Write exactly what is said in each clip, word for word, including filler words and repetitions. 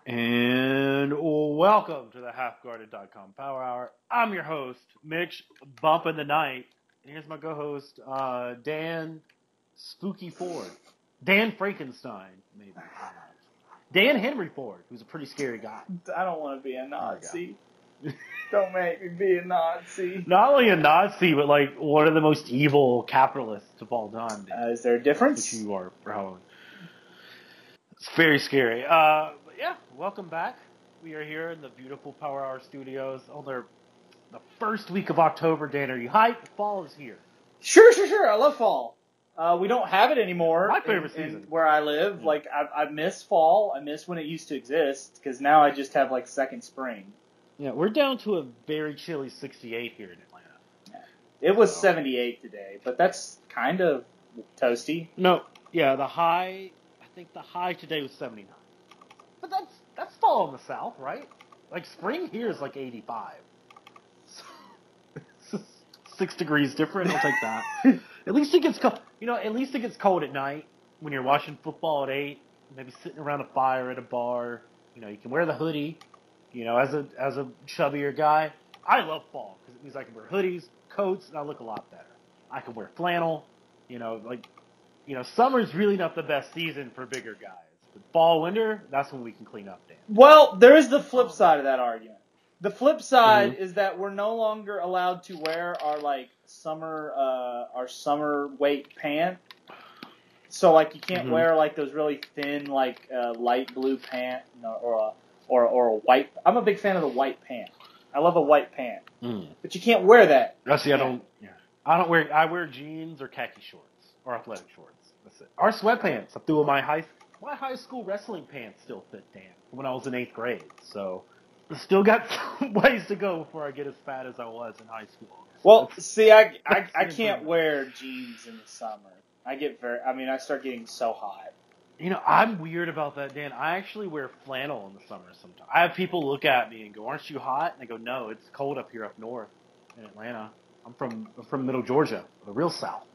And welcome to the half guarded dot com Power Hour. I'm your host, Mitch Bumpin' the Night. And here's my co-host, uh, Dan Spooky Ford. Dan Frankenstein, maybe. Dan Henry Ford, who's a pretty scary guy. I don't want to be a Nazi. Don't make me be a Nazi. Not only a Nazi, but like one of the most evil capitalists of all time. Uh, is there a difference? Which you are, probably. It's very scary. Uh, but yeah, welcome back. We are here in the beautiful Power Hour Studios on the, the first week of October. Dan, are you hyped? Fall is here. Sure, sure, sure. I love fall. Uh, we don't have it anymore. My favorite in, season. In where I live. Yeah. Like, I, I miss fall. I miss when it used to exist, because now I just have, like, second spring. Yeah, we're down to a very chilly sixty-eight here in Atlanta. Yeah. It was so. seventy-eight today, but that's kind of toasty. No, yeah, the high, I think the high today was seventy-nine. But that's that's fall in the South, right? Like, spring here is like eighty-five. So, six degrees different, I'll take that. At least it gets cold. You know, at least it gets cold at night when you're watching football at eight, maybe sitting around a fire at a bar. You know, you can wear the hoodie. You know, as a as a chubbier guy, I love fall because it means I can wear hoodies, coats, and I look a lot better. I can wear flannel. You know, like, you know, summer's really not the best season for bigger guys. But fall, winter, that's when we can clean up, Dan. Well, there is the flip side of that argument. The flip side mm-hmm. is that we're no longer allowed to wear our like summer uh, our summer weight pant. So like you can't mm-hmm. wear like those really thin like uh, light blue pant or a or or a white. I'm a big fan of the white pant. I love a white pant, mm. but you can't wear that. I see. I don't. Yeah. I don't wear. I wear jeans or khaki shorts or athletic shorts. That's it. Or sweatpants. I threw my high my high school wrestling pants still fit, Dan, when I was in eighth grade. So. Still got some ways to go before I get as fat as I was in high school. Well, that's, see, I I, I can't wear jeans in the summer. I get very, I mean, I start getting so hot. You know, I'm weird about that, Dan. I actually wear flannel in the summer sometimes. I have people look at me and go, "Aren't you hot?" And I go, "No, it's cold up here up north in Atlanta. I'm from I'm from Middle Georgia, the real South."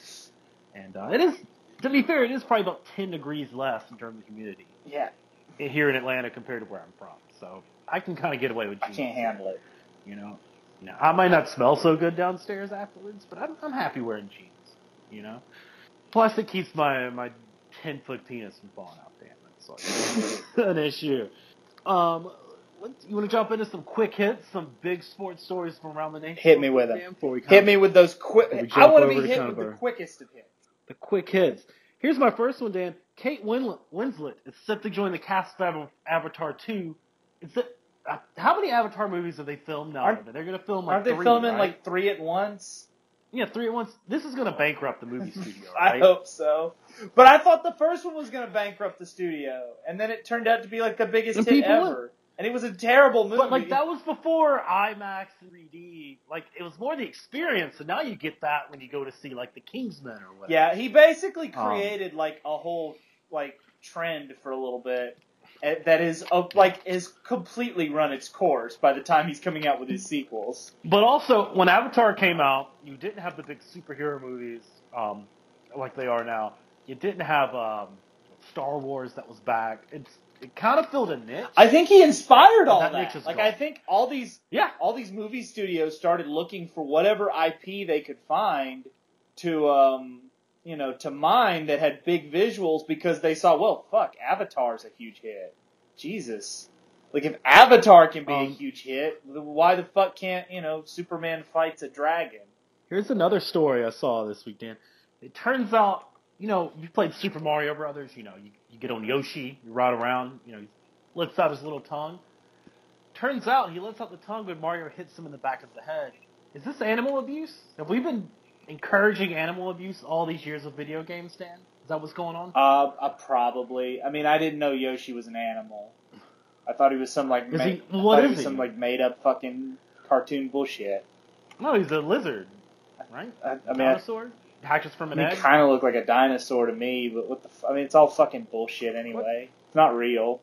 And uh, it is, to be fair, it is probably about ten degrees less in terms of humidity. Yeah. Here in Atlanta compared to where I'm from, so. I can kind of get away with jeans. I can't handle it. You know? You know, I might not smell so good downstairs afterwards, but I'm, I'm happy wearing jeans, you know? Plus, it keeps my, my ten-foot penis from falling out, damn. That's like an issue. Um, you want to jump into some quick hits, some big sports stories from around the nation? Hit me with them. Hit me with those quick... I want to be hit with the quickest of hits. The quick hits. Here's my first one, Dan. Kate Winslet, Winslet is set to join the cast of Avatar two. It's a, uh, how many Avatar movies have they filmed now? Aren't, They're going to film like aren't they three, filming right? like three at once? Yeah, three at once. This is going to bankrupt the movie studio, right? I hope so. But I thought the first one was going to bankrupt the studio, and then it turned out to be like the biggest and hit ever. Went. And it was a terrible movie. But like that was before IMAX and three D. Like it was more the experience, and now you get that when you go to see like The Kingsman or whatever. Yeah, he basically created um, like a whole like trend for a little bit. That is, uh, like, is completely run its course by the time he's coming out with his sequels. But also, when Avatar came out, you didn't have the big superhero movies um, like they are now. You didn't have um, Star Wars that was back. It's it kind of filled a niche. I think he inspired all that. that. that. Like, gone. I think all these, yeah, all these movie studios started looking for whatever I P they could find to. Um, you know, to mine that had big visuals because they saw, well, fuck, Avatar's a huge hit. Jesus. Like, if Avatar can be um, a huge hit, why the fuck can't, you know, Superman fights a dragon? Here's another story I saw this week, Dan. It turns out, you know, you played Super Mario Brothers, you know, you, you get on Yoshi, you ride around, you know, he lets out his little tongue. Turns out he lets out the tongue when Mario hits him in the back of the head. Is this animal abuse? Have we been encouraging animal abuse all these years of video games, Dan? Is that what's going on? Uh, uh probably. I mean, I didn't know Yoshi was an animal. I thought he was some like is ma- he, what I is he was he? some like made up fucking cartoon bullshit. No, he's a lizard, right? I, I mean, dinosaur I, hatches from an he egg. He kind of looked like a dinosaur to me, but what the? F- I mean, it's all fucking bullshit anyway. What? It's not real.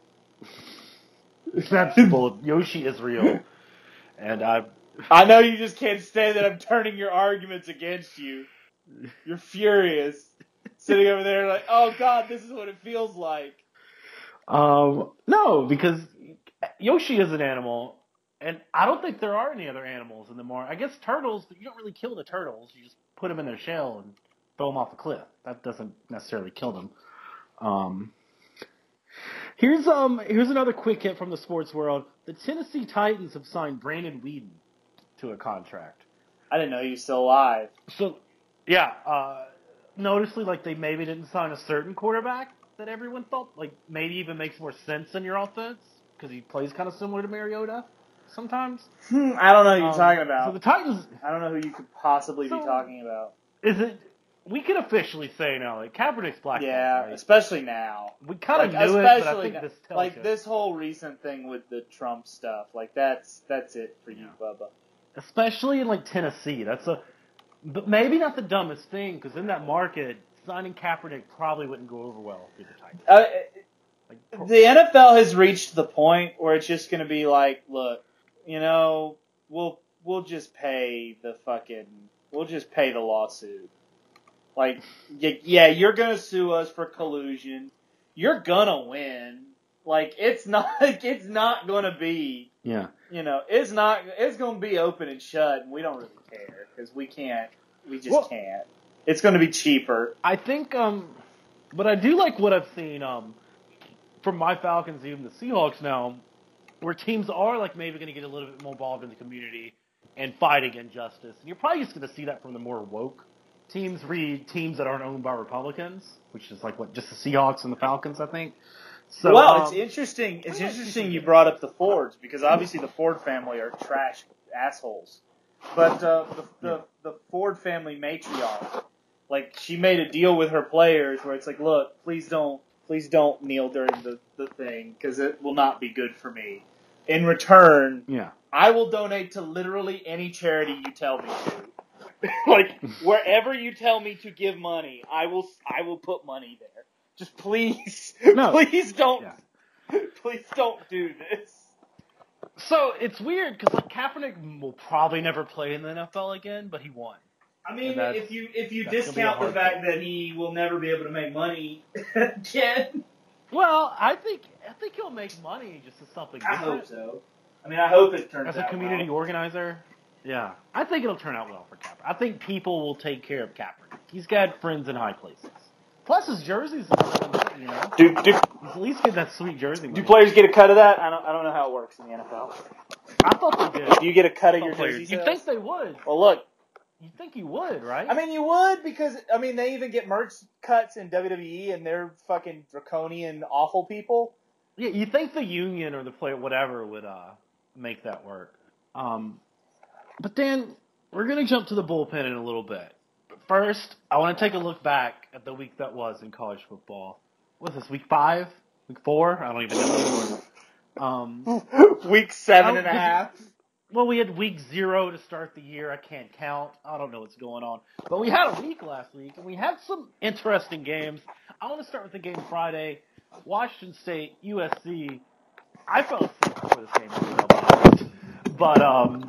It's not simple. Yoshi is real, and I. I know you just can't stand that I'm turning your arguments against you. You're furious. Sitting over there like, oh god, this is what it feels like. Um, no, because Yoshi is an animal, and I don't think there are any other animals in the more. I guess turtles. You don't really kill the turtles. You just put them in their shell and throw them off a cliff. That doesn't necessarily kill them. Um, here's um here's another quick hit from the sports world. The Tennessee Titans have signed Brandon Weeden to a contract. I didn't know he was still alive. So, yeah, uh, noticeably, like, they maybe didn't sign a certain quarterback that everyone thought, like, maybe even makes more sense in your offense, because he plays kind of similar to Mariota sometimes. Hmm, I don't know who you're Um, talking about. So the Titans, I don't know who you could possibly So- be talking about. is it, we can officially say now, like, Kaepernick's black. Yeah, right? especially now. We kind of Like, knew it, but I especially think now- this tells Like you. this whole recent thing with the Trump stuff, like that's that's it for you, Yeah. Bubba. Especially in, like, Tennessee. That's a, but maybe not the dumbest thing, because in that market, signing Kaepernick probably wouldn't go over well for the Titans. Uh, Like, pro- the N F L has reached the point where it's just going to be like, look, you know, we'll we'll just pay the fucking, we'll just pay the lawsuit. Like, y- yeah, you're going to sue us for collusion. You're going to win. Like, it's not, it's not going to be, yeah. you know, it's not, it's going to be open and shut, and we don't really care, because we can't, we just Well- can't. It's going to be cheaper. I think, um, but I do like what I've seen, um, from my Falcons, even the Seahawks now, where teams are, like, maybe going to get a little bit more involved in the community and fighting injustice. And you're probably just going to see that from the more woke teams, read teams that aren't owned by Republicans, which is like, what, just the Seahawks and the Falcons, I think. So, well, um, it's interesting. It's yeah, interesting it's- you brought up the Fords, because obviously the Ford family are trash assholes. But uh, the, the the Ford family matriarch, like, she made a deal with her players where it's like, look, please don't, please don't kneel during the the thing, because it will not be good for me. In return, yeah. I will donate to literally any charity you tell me to. Like, wherever you tell me to give money, I will I will put money there. Just please, No. please don't, Yeah. please don't do this. So, it's weird, because, like, Kaepernick will probably never play in the N F L again, but he won. I mean, And that's- if you if you that's gonna be a discount the hard fact thing. that he will never be able to make money again, Well, I think I think he'll make money just as something I different. hope so. I mean, I hope it turns As out a community well. organizer, yeah, I think it'll turn out well for Kaepernick. I think people will take care of Kaepernick. He's got friends in high places. Plus, his jersey's, you know, Do do he's at least getting that sweet jersey. do money. players get a cut of that? I don't I don't know how it works in the N F L. I thought they did. Do you get a cut of Some your players. jersey You sales? think they would? Well, look. You think you would, right? I mean, you would, because, I mean, they even get merch cuts in W W E, and they're fucking draconian, awful people. yeah, you think the union or the player, whatever, would uh, make that work. Um, but Dan, we're gonna jump to the bullpen in a little bit. But first, I want to take a look back at the week that was in college football. What's this, week five? Week four? I don't even know anymore. Um, Week seven Oh, and a did you- half. well, we had week zero to start the year. I can't count. I don't know what's going on. But we had a week last week, and we had some interesting games. I want to start with the game Friday. Washington State, U S C. I fell asleep before this game. I'll be honest. But, um,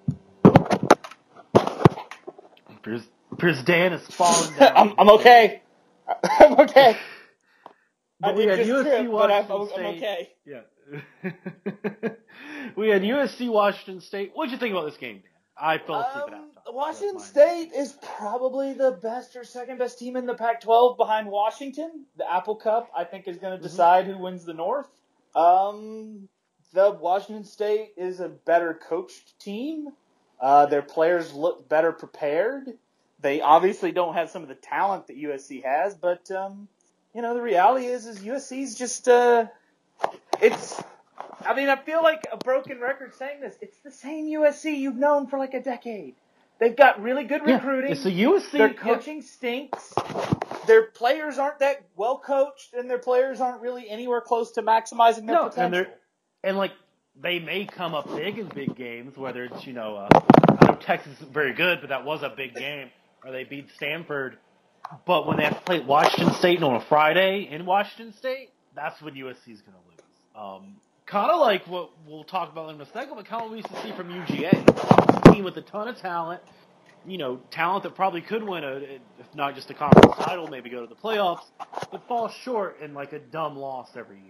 Piers, Piers Dan is falling down. I'm, I'm okay. I'm okay. I But we did had just U S C, trip, but I'm, Washington I'm State. okay. Yeah. We had U S C, Washington State. What'd you think about this game, Dan? I fell asleep at Um, halftime. Washington That's mine. State is probably the best or second best team in the Pac twelve behind Washington. The Apple Cup, I think, is going to decide who wins the North. Um, the Washington State is a better coached team. Uh, their players look better prepared. They obviously don't have some of the talent that U S C has, but um, you know, the reality is, is U S C's just uh, it's. I mean, I feel like a broken record saying this. It's the same U S C you've known for like a decade. They've got really good Yeah, recruiting. it's the U S C. Their yeah. coaching stinks. Their players aren't that well coached, and their players aren't really anywhere close to maximizing their No, and potential. they're and like they may come up big in big games, whether it's you know, uh, I know Texas is very good, but that was a big game, or they beat Stanford. But when they have to play Washington State on a Friday in Washington State, that's when U S C is going to lose. Um, kind of like what we'll talk about in a second, but kind of what we used to see from U G A, a team with a ton of talent. You know, talent that probably could win a, if not just a conference title, maybe go to the playoffs, but fall short in like a dumb loss every year.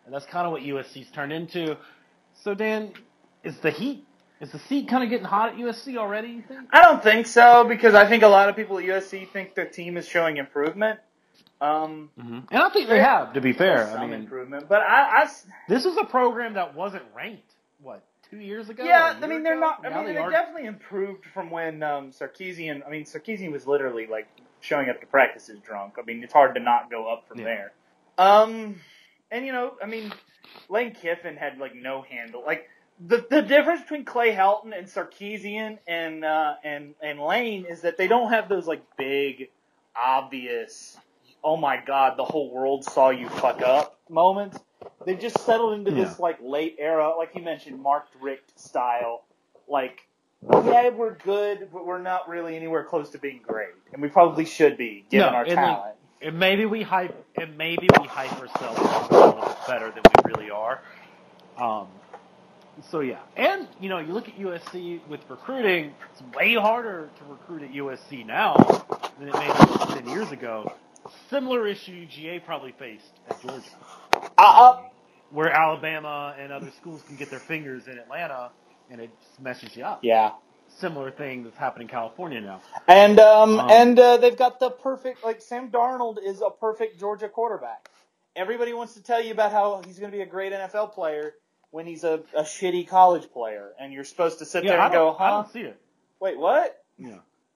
And that's kind of what U S C's turned into. So, Dan, is the heat, is the seat kind of getting hot at U S C already, you think? I don't think so, because I think a lot of people at U S C think the team is showing improvement. Um, mm-hmm. And I think they have, to be fair. Some I mean, improvement. But I, I, this is a program that wasn't ranked, what, two years ago? Yeah, I mean, they're ago? not, I Now mean, they, they are... definitely improved from when um, Sarkisian, I mean, Sarkisian was literally, like, showing up to practices drunk. I mean, it's hard to not go up from yeah. there. Um, and, you know, I mean, Lane Kiffin had, like, no handle. Like, the the difference between Clay Helton and Sarkisian and, uh, and, and Lane is that they don't have those, like, big, obvious, oh my god, the whole world saw you fuck up moments. They've just settled into yeah. this, like, late era, like you mentioned, Mark Richt style. Like, yeah, we're good, but we're not really anywhere close to being great. And we probably should be, given no, our and talent. Like, and maybe we hype, and maybe we hype ourselves a little bit better than we really are. Um, so yeah. And, you know, you look at U S C with recruiting, it's way harder to recruit at U S C now than it may have been ten years ago. Similar issue U G A probably faced at Georgia. Uh, um, where Alabama and other schools can get their fingers in Atlanta, and it just messes you up. Yeah. Similar thing that's happening in California now. And um, um and uh, they've got the perfect, like, Sam Darnold is a perfect Georgia quarterback. Everybody wants to tell you about how he's going to be a great N F L player when he's a, a shitty college player, and you're supposed to sit yeah, there and go, huh? I don't see it. Wait, what? Yeah.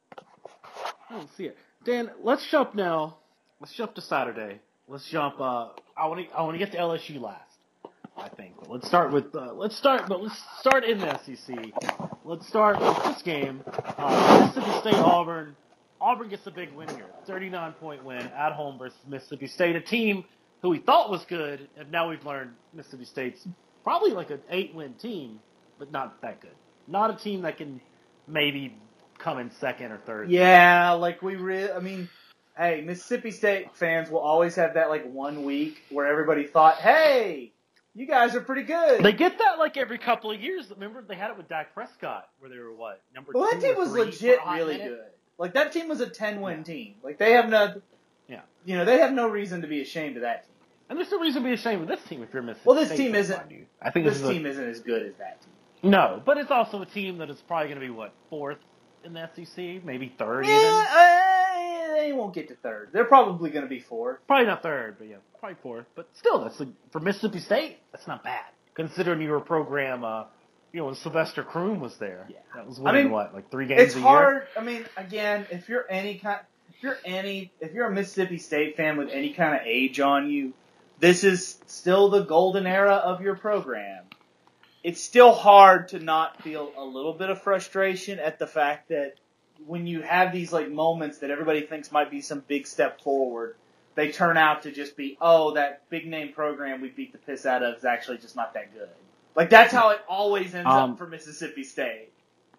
I don't see it. Dan, let's jump now. Let's jump to Saturday. Let's jump. Uh, I want to. I want to get to L S U last. I think. But let's start with. Uh, let's start. But let's start in the S E C. Let's start with this game. Uh, Mississippi State Auburn. Auburn gets a big win here. thirty-nine point win at home versus Mississippi State, a team who we thought was good, and now we've learned Mississippi State's probably like an eight-win team, but not that good. Not a team that can maybe come in second or third. Yeah, like we really. I mean. Hey, Mississippi State fans will always have that, like, one week where everybody thought, hey, you guys are pretty good. They get that, like, every couple of years. Remember, they had it with Dak Prescott, where they were, what, number well, two that team or was three legit for a really minute? good. Like, that team was a ten-win yeah. team. Like, they have no, yeah. you know, they have no reason to be ashamed of that team. And there's no reason to be ashamed of this team if you're Mississippi Well, this State team fan, isn't, you. I think this, this team a, isn't as good as that team. No, but it's also a team that is probably going to be, what, fourth in the S E C? Maybe third yeah, even? Uh, they won't get to third. They're probably going to be fourth. Probably not third, but yeah, probably fourth. But still, that's a, for Mississippi State, that's not bad. Considering your program, uh, you know, when Sylvester Croom was there. Yeah. That was winning, I mean, what, like three games it's a hard, year? I mean, again, if you're any kind, if you're any, if you're a Mississippi State fan with any kind of age on you, this is still the golden era of your program. It's still hard to not feel a little bit of frustration at the fact that when you have these, like, moments that everybody thinks might be some big step forward, they turn out to just be, oh, that big name program we beat the piss out of is actually just not that good. Like, that's how it always ends um, up for Mississippi State.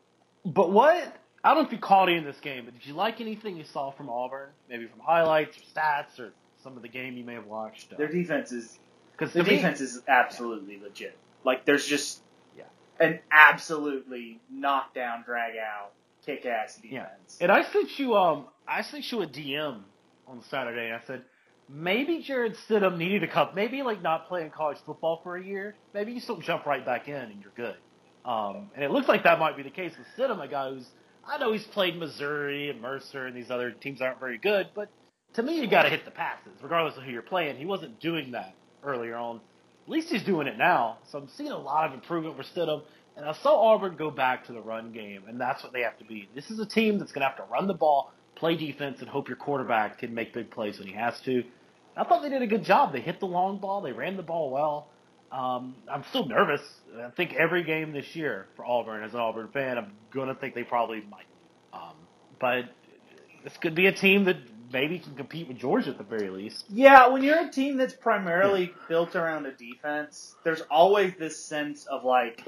But what, I don't know if you caught it in this game, but did you like anything you saw from Auburn? Maybe from highlights or stats or some of the game you may have watched? Uh, Their defense is, Cause their to me, defense is absolutely legit. Like, there's just yeah. an absolutely knockdown, drag out, kick-ass defense. Yeah. And I sent you, um, I sent you a D M on Saturday. I said, maybe Jared Stidham needed a cup. Maybe, like, not playing college football for a year. Maybe you still jump right back in and you're good. Um, and it looks like that might be the case with Stidham, a guy who's, I know he's played Missouri and Mercer and these other teams aren't very good, but to me, you got to hit the passes, regardless of who you're playing. He wasn't doing that earlier on. At least he's doing it now. So I'm seeing a lot of improvement for Stidham. And I saw Auburn go back to the run game, and that's what they have to be. This is a team that's going to have to run the ball, play defense, and hope your quarterback can make big plays when he has to. I thought they did a good job. They hit the long ball. They ran the ball well. Um, I'm still nervous. I think every game this year for Auburn, as an Auburn fan, I'm going to think they probably might. Um, but this could be a team that maybe can compete with Georgia at the very least. Yeah, when you're a team that's primarily yeah. built around a defense, there's always this sense of like,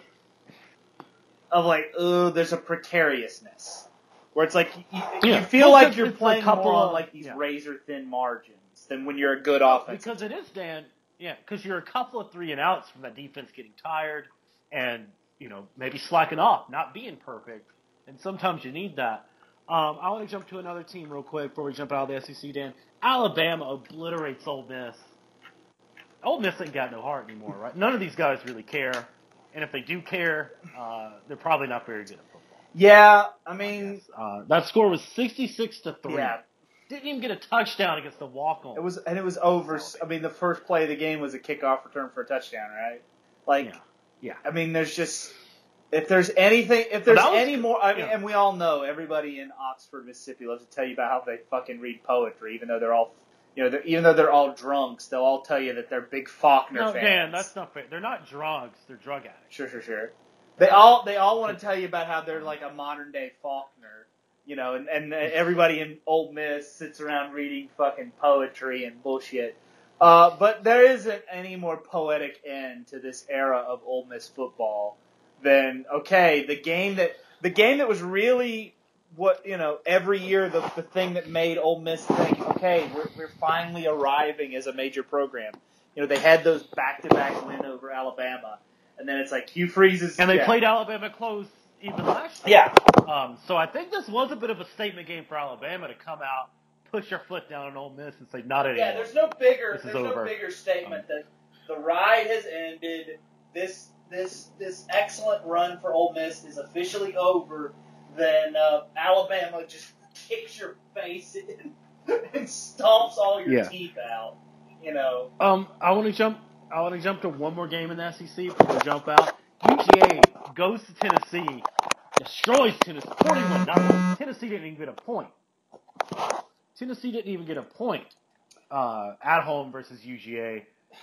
of like, oh, there's a precariousness. Where it's like, you, yeah. you feel well, like you're playing more on like these yeah. razor thin margins than when you're a good offense. Because it is, Dan, yeah, because you're a couple of three and outs from that defense getting tired and, you know, maybe slacking off, not being perfect. And sometimes you need that. Um, I want to jump to another team real quick before we jump out of the S E C, Dan. Alabama obliterates Ole Miss. Ole Miss ain't got no heart anymore, right? None of these guys really care, and if they do care, uh, they're probably not very good at football. Yeah, I mean, uh, that score was sixty-six to three. Yeah. Didn't even get a touchdown against the walk-on. It was, and it was over. I mean, the first play of the game was a kickoff return for a touchdown, right? Like, yeah. yeah. I mean, there's just if there's anything, if there's was, any more, I mean, yeah. and we all know everybody in Oxford, Mississippi, loves to tell you about how they fucking read poetry, even though they're all, you know, they're, even though they're all drunks, they'll all tell you that they're big Faulkner no, fans. No, Dan, that's not fair. They're not drunks; they're drug addicts. Sure, sure, sure. They all they all want to tell you about how they're like a modern day Faulkner. You know, and, and everybody in Ole Miss sits around reading fucking poetry and bullshit. Uh, but there isn't any more poetic end to this era of Ole Miss football than, okay, the game that the game that was really what, you know, every year the, the thing that made Ole Miss think, okay, we're, we're finally arriving as a major program. You know, they had those back-to-back win over Alabama, and then it's like Hugh Freeze's... And they yeah. played Alabama close even last year. Yeah. Um, so I think this was a bit of a statement game for Alabama to come out, push their foot down on Ole Miss, and say, "Not anymore." Yeah, there's no bigger, This is there's no over. bigger statement that the ride has ended. This, this, this excellent run for Ole Miss is officially over. Than uh, Alabama just kicks your face in and stomps all your Yeah. teeth out. You know. Um, I want to jump. I want to jump to one more game in the S E C before we jump out. U G A goes to Tennessee, destroys Tennessee, forty-one nothing. Tennessee didn't even get a point. Tennessee didn't even get a point uh, at home versus U G A.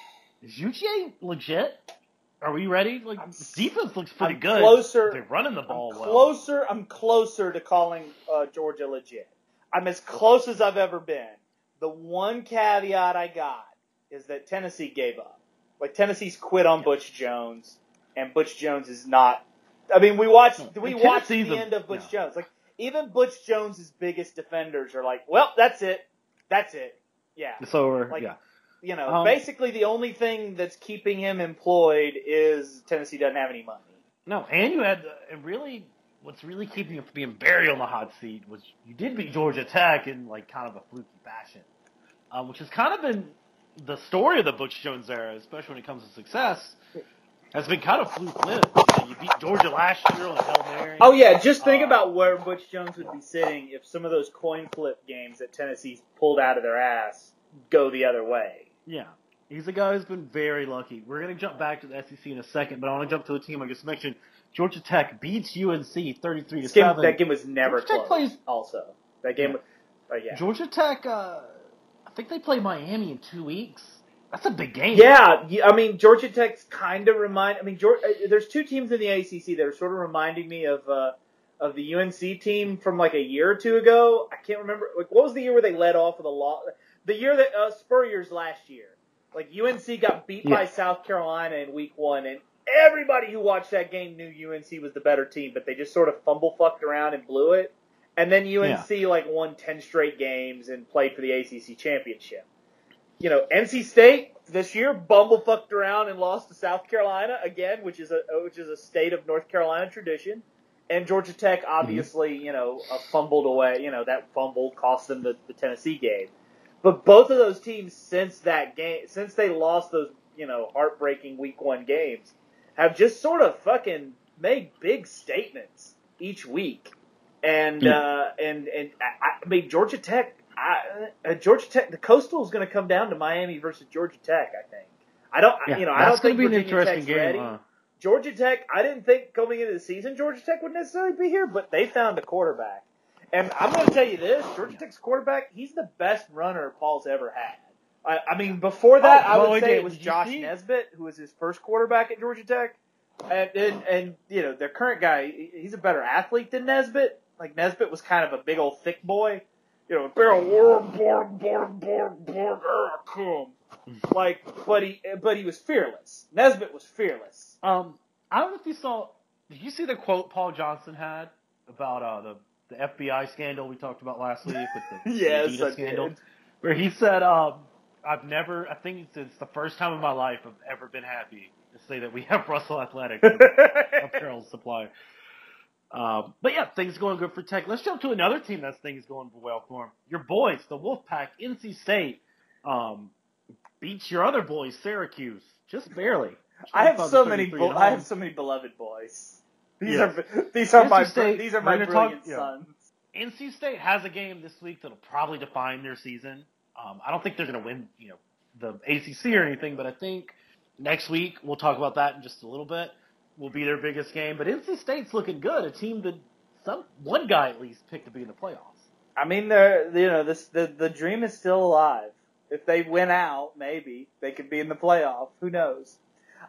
Is U G A legit? Are we ready? Like, I'm, the defense looks pretty I'm good. Closer, They're running the ball I'm well. Closer, I'm closer to calling uh, Georgia legit. I'm as close as I've ever been. The one caveat I got is that Tennessee gave up. Like, Tennessee's quit on Butch Jones, and Butch Jones is not. I mean, we watched. We And watched the Tennessee's a- end of Butch yeah. Jones. Like, even Butch Jones's biggest defenders are like, "Well, that's it. That's it. Yeah." It's over. Like, yeah. You know, Um, basically the only thing that's keeping him employed is Tennessee doesn't have any money. No, and you had, and really, what's really keeping you from being buried on the hot seat was you did beat Georgia Tech in like kind of a fluky fashion, um, which has kind of been the story of the Butch Jones era, especially when it comes to success, has been kind of fluke-lived. You know, you beat Georgia last year on a Hail Mary. Oh yeah, just think Uh, about where Butch Jones would be sitting if some of those coin flip games that Tennessee's pulled out of their ass go the other way. Yeah. He's a guy who's been very lucky. We're going to jump back to the S E C in a second, but I want to jump to a team I just mentioned. Georgia Tech beats U N C thirty-three to This game, seven. that game was never Georgia Tech close. plays- also, that game. Yeah. Uh, yeah. Georgia Tech, uh, I think they play Miami in two weeks. That's a big game. Yeah, I mean Georgia Tech's kind of remind. I mean, Georgia, there's two teams in the A C C that are sort of reminding me of uh, of the U N C team from like a year or two ago. I can't remember. Like, what was the year where they led off with a lot? The year that uh, Spurrier's last year. Like, U N C got beat Yeah. by South Carolina in week one, and everybody who watched that game knew U N C was the better team, but they just sort of fumble fucked around and blew it. And then U N C, like, won ten straight games and played for the A C C championship. You know, N C State this year bumble fucked around and lost to South Carolina again, which is a which is a state of North Carolina tradition. And Georgia Tech obviously, mm-hmm. you know, uh, fumbled away. You know, that fumble cost them the, the Tennessee game. But both of those teams since that game, since they lost those, you know, heartbreaking week one games, have just sort of fucking made big statements each week. And, yeah. uh, and, and I, I mean, Georgia Tech, I, uh, Georgia Tech, the Coastal is going to come down to Miami versus Georgia Tech, I think. I don't, Yeah, you know, I don't think be an Virginia interesting Tech's game, ready. huh? Georgia Tech, I didn't think coming into the season Georgia Tech would necessarily be here, but they found a quarterback. And I'm going to tell you this, Georgia Tech's quarterback, he's the best runner Paul's ever had. I, I mean, before that, Oh, I well, would say did- it was did you Josh see- Nesbitt, who was his first quarterback at Georgia Tech. And, and, and, you know, their current guy, he's a better athlete than Nesbitt. Like, Nesbitt was kind of a big old thick boy. You know, big old, born, born, born, born, born, come. Like, but he, but he was fearless. Nesbitt was fearless. Um, I don't know if you saw. Did you see the quote Paul Johnson had about uh, the the F B I scandal we talked about last week with the Yes, Adidas I scandal, did. where he said, um, "I've never. I think it's, it's the first time in my life I've ever been happy to say that we have Russell Athletic apparel supply." Um, but yeah, things going good for Tech. Let's jump to another team that's things going well for them. Your boys, the Wolfpack, N C State. Um, beats your other boys, Syracuse, just barely. I have so many. Bo- I have so many beloved boys. These yes. are these are N C my State, these are my brilliant talk, sons. Yeah. N C State has a game this week that'll probably define their season. Um, I don't think they're going to win, you know, the A C C or anything, but I think next week we'll talk about that in just a little bit. Will be their biggest game, but N C State's looking good. A team that some one guy at least picked to be in the playoffs. I mean, they're you know this the the dream is still alive. If they win out, maybe they could be in the playoff. Who knows?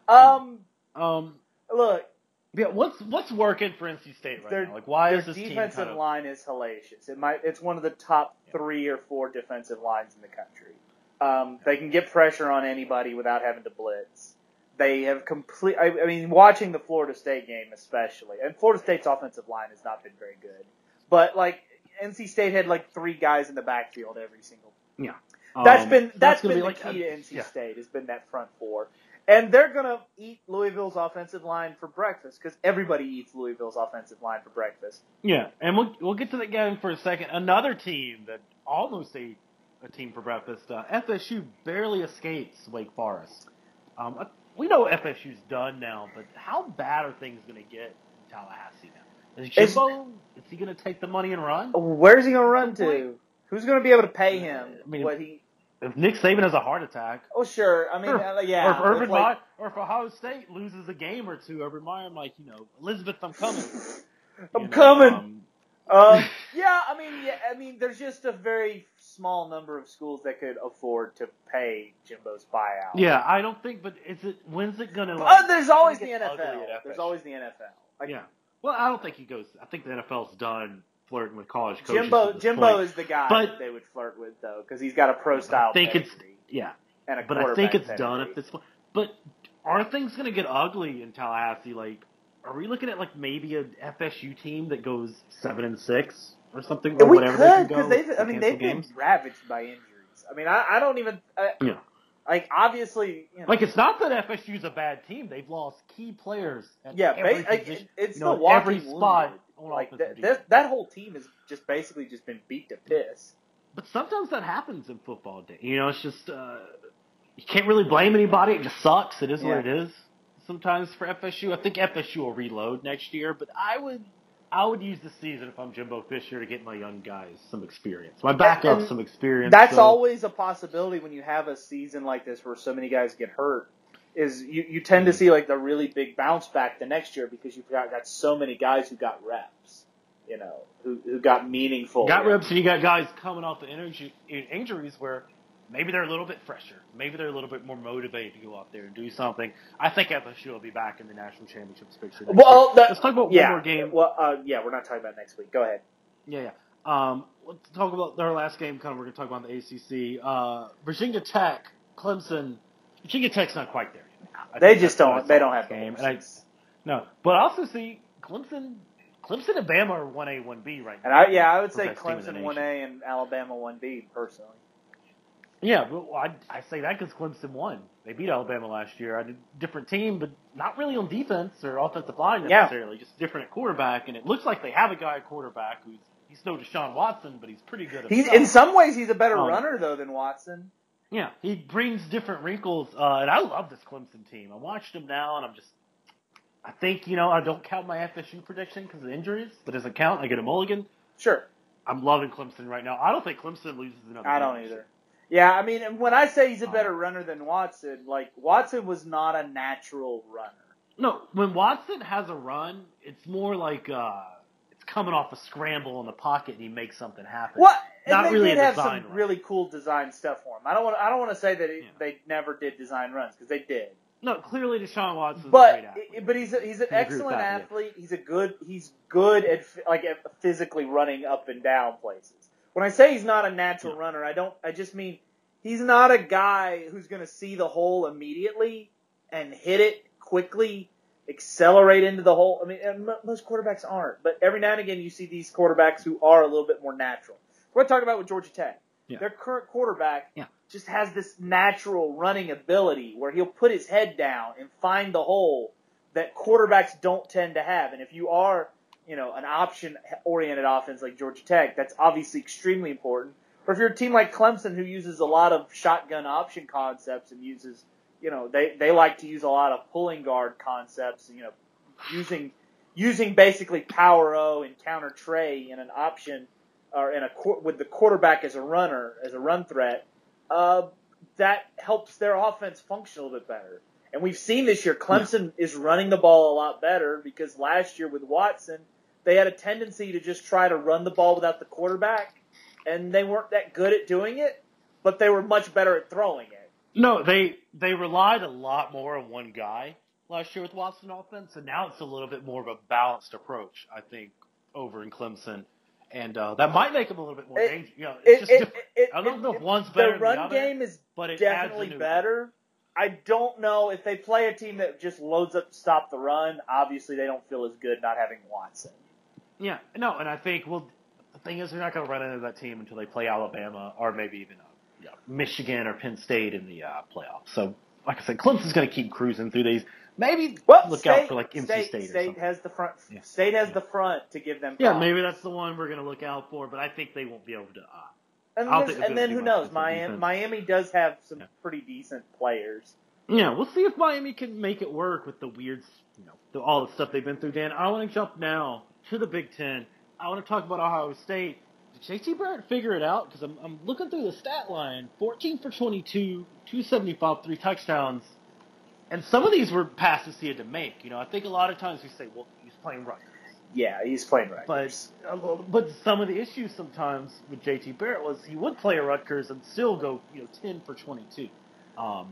Um, um, look. Yeah, what's what's working for N C State right their, now? Like, why their is this team defensive kind of... line is hellacious. It might it's one of the top three or four defensive lines in the country. Um, they can get pressure on anybody without having to blitz. They have complete. I, I mean, watching the Florida State game especially, and Florida State's offensive line has not been very good. But like N C State had like three guys in the backfield every single. Yeah, that's um, been that's, that's been be the like, key to N C yeah. State has been that front four, and they're gonna eat Louisville's offensive line for breakfast because everybody eats Louisville's offensive line for breakfast. Yeah, and we'll we'll get to that game for a second. Another team that almost ate a team for breakfast. Uh, F S U barely escapes Wake Forest. Um, we know F S U's done now, but how bad are things going to get in Tallahassee now? Is Jimbo, is he going to take the money and run? Where's he going to run to? Who's going to be able to pay him? I mean, what he? If Nick Saban has a heart attack. Oh, sure. I mean, or, uh, yeah. Or if Urban if, like, Meyer, or if Ohio State loses a game or two, Urban Meyer, I'm like, you know, Elizabeth, I'm coming. I'm you know, coming. Um, um, yeah, I mean, yeah, I mean, there's just a very small number of schools that could afford to pay Jimbo's buyout. Yeah, I don't think, but is it? When's it gonna? Like, Like, uh, there's always the N N F L. There's always the N F L. Like, yeah. Well, I don't think he goes. I think the N F L's done flirting with college coaches. Jimbo, at this Jimbo point. is the guy but, that they would flirt with, though, because he's got a pro style. I think pedigree it's yeah, and a but I think it's pedigree. done at this point. But are things gonna get ugly in Tallahassee? Like, are we looking at like maybe a F S U team that goes seven and six? Or something, or we whatever could, they can go. they've, I mean, they've games. been ravaged by injuries. I mean, I, I don't even, uh, yeah. like, obviously, you know, like, it's not that F S U's a bad team. They've lost key players at yeah, every ba- position, it's you know, the walking every spot. wounded. Like, that, that, that whole team has just basically just been beat to piss. But sometimes that happens in football. You know, it's just, uh, you can't really blame anybody. It just sucks. It is yeah. what it is. Sometimes for F S U, I think F S U will reload next year, but I would, I would use the season if I'm Jimbo Fisher to get my young guys some experience. My backup and some experience. That's so. always a possibility when you have a season like this where so many guys get hurt. Is you, you tend mm-hmm. to see like the really big bounce back the next year because you've got, got so many guys who got reps, you know, who who got meaningful. Got reps, and you got guys coming off the energy, injuries where maybe they're a little bit fresher. Maybe they're a little bit more motivated to go out there and do something. I think F S U will be back in the national championships picture. Next well, that, let's talk about yeah, one more game. Well, uh, yeah, we're not talking about next week. Go ahead. Yeah, yeah. Um, let's talk about our last game. Kind of, we're going to talk about the A C C. Uh, Virginia Tech, Clemson. Virginia Tech's not quite there yet. They just don't. They don't have game. And I, no, but I also see Clemson. Clemson and Bama are one A, one B right now. And I, yeah, I would say Best team in the Clemson one A and Alabama one B personally. Yeah, but I, I say that because Clemson won. They beat Alabama last year. I did different team, but not really on defense or offensive line necessarily. Yeah. Just different at quarterback, and it looks like they have a guy at quarterback who's he's no Deshaun Watson, but he's pretty good at. He's in some ways he's a better um, runner though than Watson. Yeah, he brings different wrinkles, uh, and I love this Clemson team. I watched them now, and I'm just. I think you know I don't count my F S U prediction because of injuries, but doesn't count. I get a mulligan. Sure. I'm loving Clemson right now. I don't think Clemson loses another. I game. don't either. Yeah, I mean, when I say he's a better runner than Watson, like, Watson was not a natural runner. No, when Watson has a run, it's more like uh, it's coming off a scramble in the pocket and he makes something happen. What? Not and they really did a have design some run. really cool design stuff for him. I don't want. I don't want to say that it, Yeah. they never did design runs because they did. No, clearly Deshaun Watson's but, a great athlete. But he's a, he's an I agree with excellent that, athlete. He's a good. He's good at like at physically running up and down places. When I say he's not a natural Yeah. runner, I don't. I just mean. He's not a guy who's going to see the hole immediately and hit it quickly, accelerate into the hole. I mean, and most quarterbacks aren't, but every now and again you see these quarterbacks who are a little bit more natural. What I talked about with Georgia Tech. Yeah. Their current quarterback yeah. just has this natural running ability where he'll put his head down and find the hole that quarterbacks don't tend to have. And if you are, you know, an option-oriented offense like Georgia Tech, that's obviously extremely important. Or if you're a team like Clemson who uses a lot of shotgun option concepts and uses, you know, they, they like to use a lot of pulling guard concepts, you know, using using basically power O and counter Trey in an option or in a with the quarterback as a runner, as a run threat, uh, that helps their offense function a little bit better. And we've seen this year, Clemson is running the ball a lot better because last year with Watson, they had a tendency to just try to run the ball without the quarterback, and they weren't that good at doing it, but they were much better at throwing it. No, they they relied a lot more on one guy last year with Watson offense, and now it's a little bit more of a balanced approach, I think, over in Clemson. And uh, that might make them a little bit more It- dangerous. You know, it's just It- different. it- it- I don't know it- if one's better The than run the other, game is but it definitely adds a new better. I don't know if they play a team that just loads up to stop the run. Obviously, they don't feel as good not having Watson. Yeah, no, and I think, well, the thing is, they're not going to run into that team until they play Alabama or maybe even uh, you know, Michigan or Penn State in the uh, playoffs. So, like I said, Clemson's going to keep cruising through these. Maybe Well, look State, out for like M C State, State, or State something. has the front. Yeah. State has Yeah. the front to give them. Yeah, problems. maybe that's the one we're going to look out for, but I think they won't be able to. Uh, And, I don't there's- think they're and then gonna who do much knows? with their Miami, defense. Miami does have some Yeah. pretty decent players. yeah, we'll see if Miami can make it work with the weird, you know, the, all the stuff they've been through. Dan, I want to jump now to the Big Ten. I want to talk about Ohio State. Did J T Barrett figure it out? Because I'm, I'm looking through the stat line. fourteen for twenty-two, two seventy-five, three touchdowns. And some of these were passes he had to make. You know, I think a lot of times we say, well, he's playing Rutgers. Yeah, he's playing right. But uh, but some of the issues sometimes with J T Barrett was he would play at Rutgers and still go, you know, ten for twenty-two. Um,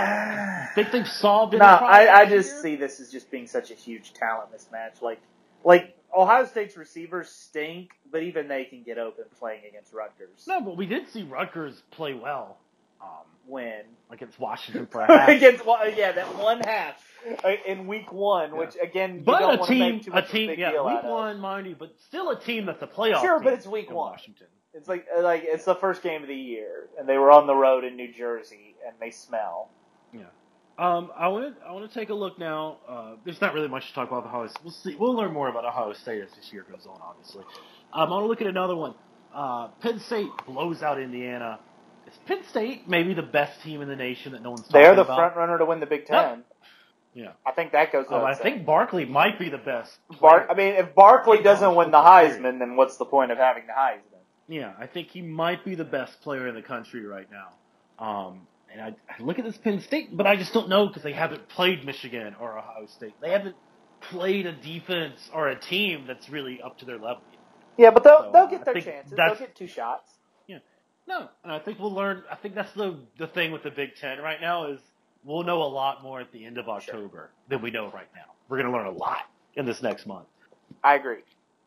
I think they've solved it. No, I, I just see this as just being such a huge talent mismatch. Like, like Ohio State's receivers stink, but even they can get open playing against Rutgers. No, but we did see Rutgers play well. Um, When against Washington for a half. against one- yeah, that one half uh, in week one, which again, you But don't a want to team, make too a much team, of a big yeah, deal week out of. one, mind you, but still a team that's a playoff. Sure, team but it's week in one. Washington. It's like uh, like it's the first game of the year, and they were on the road in New Jersey, and they smell. Yeah. Um, I want to I want to take a look now. Uh, there's not really much to talk about Ohio State. We'll see. We'll learn more about Ohio State as this year goes on. Obviously, um, I want to look at another one. Uh, Penn State blows out Indiana. Is Penn State maybe the best team in the nation that no one's talking They're the about? front runner to win the Big Ten. Yeah. I think that goes. Um, I without saying. think Barkley might be the best. Bar- player. I mean, if Barkley In doesn't college win the football, period. Heisman, then what's the point of having the Heisman? Yeah, I think he might be the best player in the country right now. Um, and I, I look at this Penn State, but I just don't know because they haven't played Michigan or Ohio State. They haven't played a defense or a team that's really up to their level yet. Yeah, but they'll So, they'll uh, get I their think chances. They'll that's- get two shots. No, and I think we'll learn. I think that's the the thing with the Big Ten right now is we'll know a lot more at the end of October than we know right now. We're going to learn a lot in this next month. I agree.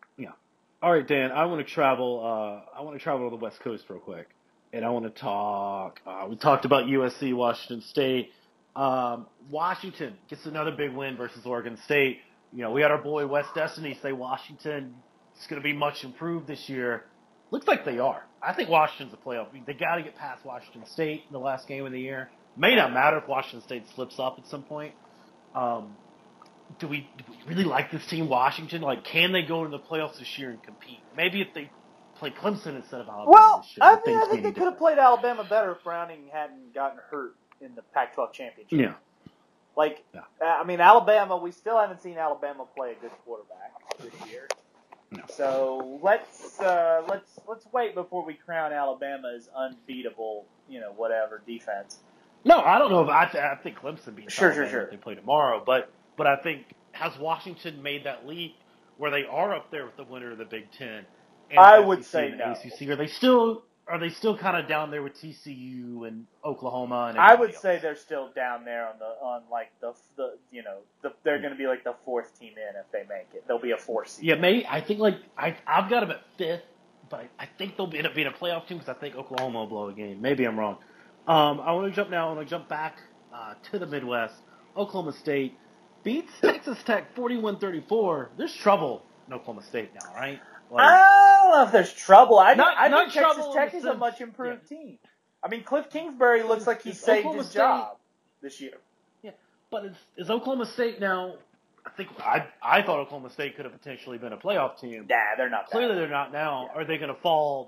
All right, Dan, I want to travel. Uh, I want to travel to the West Coast real quick, and I want to talk. Uh, we talked about U S C, Washington State. Um, Washington gets another big win versus Oregon State. You know, we had our boy West Destiny say Washington is going to be much improved this year. Looks like they are. I think Washington's a playoff. They got to get past Washington State in the last game of the year. May not matter if Washington State slips up at some point. Um, do we, do we really like this team, Washington? Like, can they go into the playoffs this year and compete? Maybe if they play Clemson instead of Alabama Well, this year, I things mean, I may think be they could have different. played Alabama better if Browning hadn't gotten hurt in the Pac twelve championship. Yeah. Like, Yeah. uh, I mean, Alabama. We still haven't seen Alabama play a good quarterback this year. No. So let's uh, let's let's wait before we crown Alabama as unbeatable. You know, whatever defense. No, I don't know if I, th- I think Clemson beats Sure, Alabama sure, sure. if they play tomorrow, but but I think has Washington made that leap where they are up there with the winner of the Big Ten? And I S E C would say and no. A C C. Are they still are they still kind of down there with T C U and Oklahoma? And I everybody would else? say they're still down there on the on like the the you know the, they're going to be like the fourth team in if they make it. They'll be a four seed. Yeah, maybe I think like I I've got them at fifth, but I, I think they'll end up being a playoff team because I think Oklahoma will blow a game. Maybe I'm wrong. Um, I want to jump now. I want to jump back uh, to the Midwest. Oklahoma State beats Texas Tech forty-one thirty-four. There's trouble in Oklahoma State now, right? Like, I don't know if there's trouble. I, Not- I not think Texas trouble in Tech the is a sense- much improved team. I mean, Cliff Kingsbury looks like he Is saved Oklahoma his State- job this year. but is, is Oklahoma State now? I think I I thought Oklahoma State could have potentially been a playoff team. Nah, they're not. Clearly, bad. they're not now. Yeah. Are they going to fall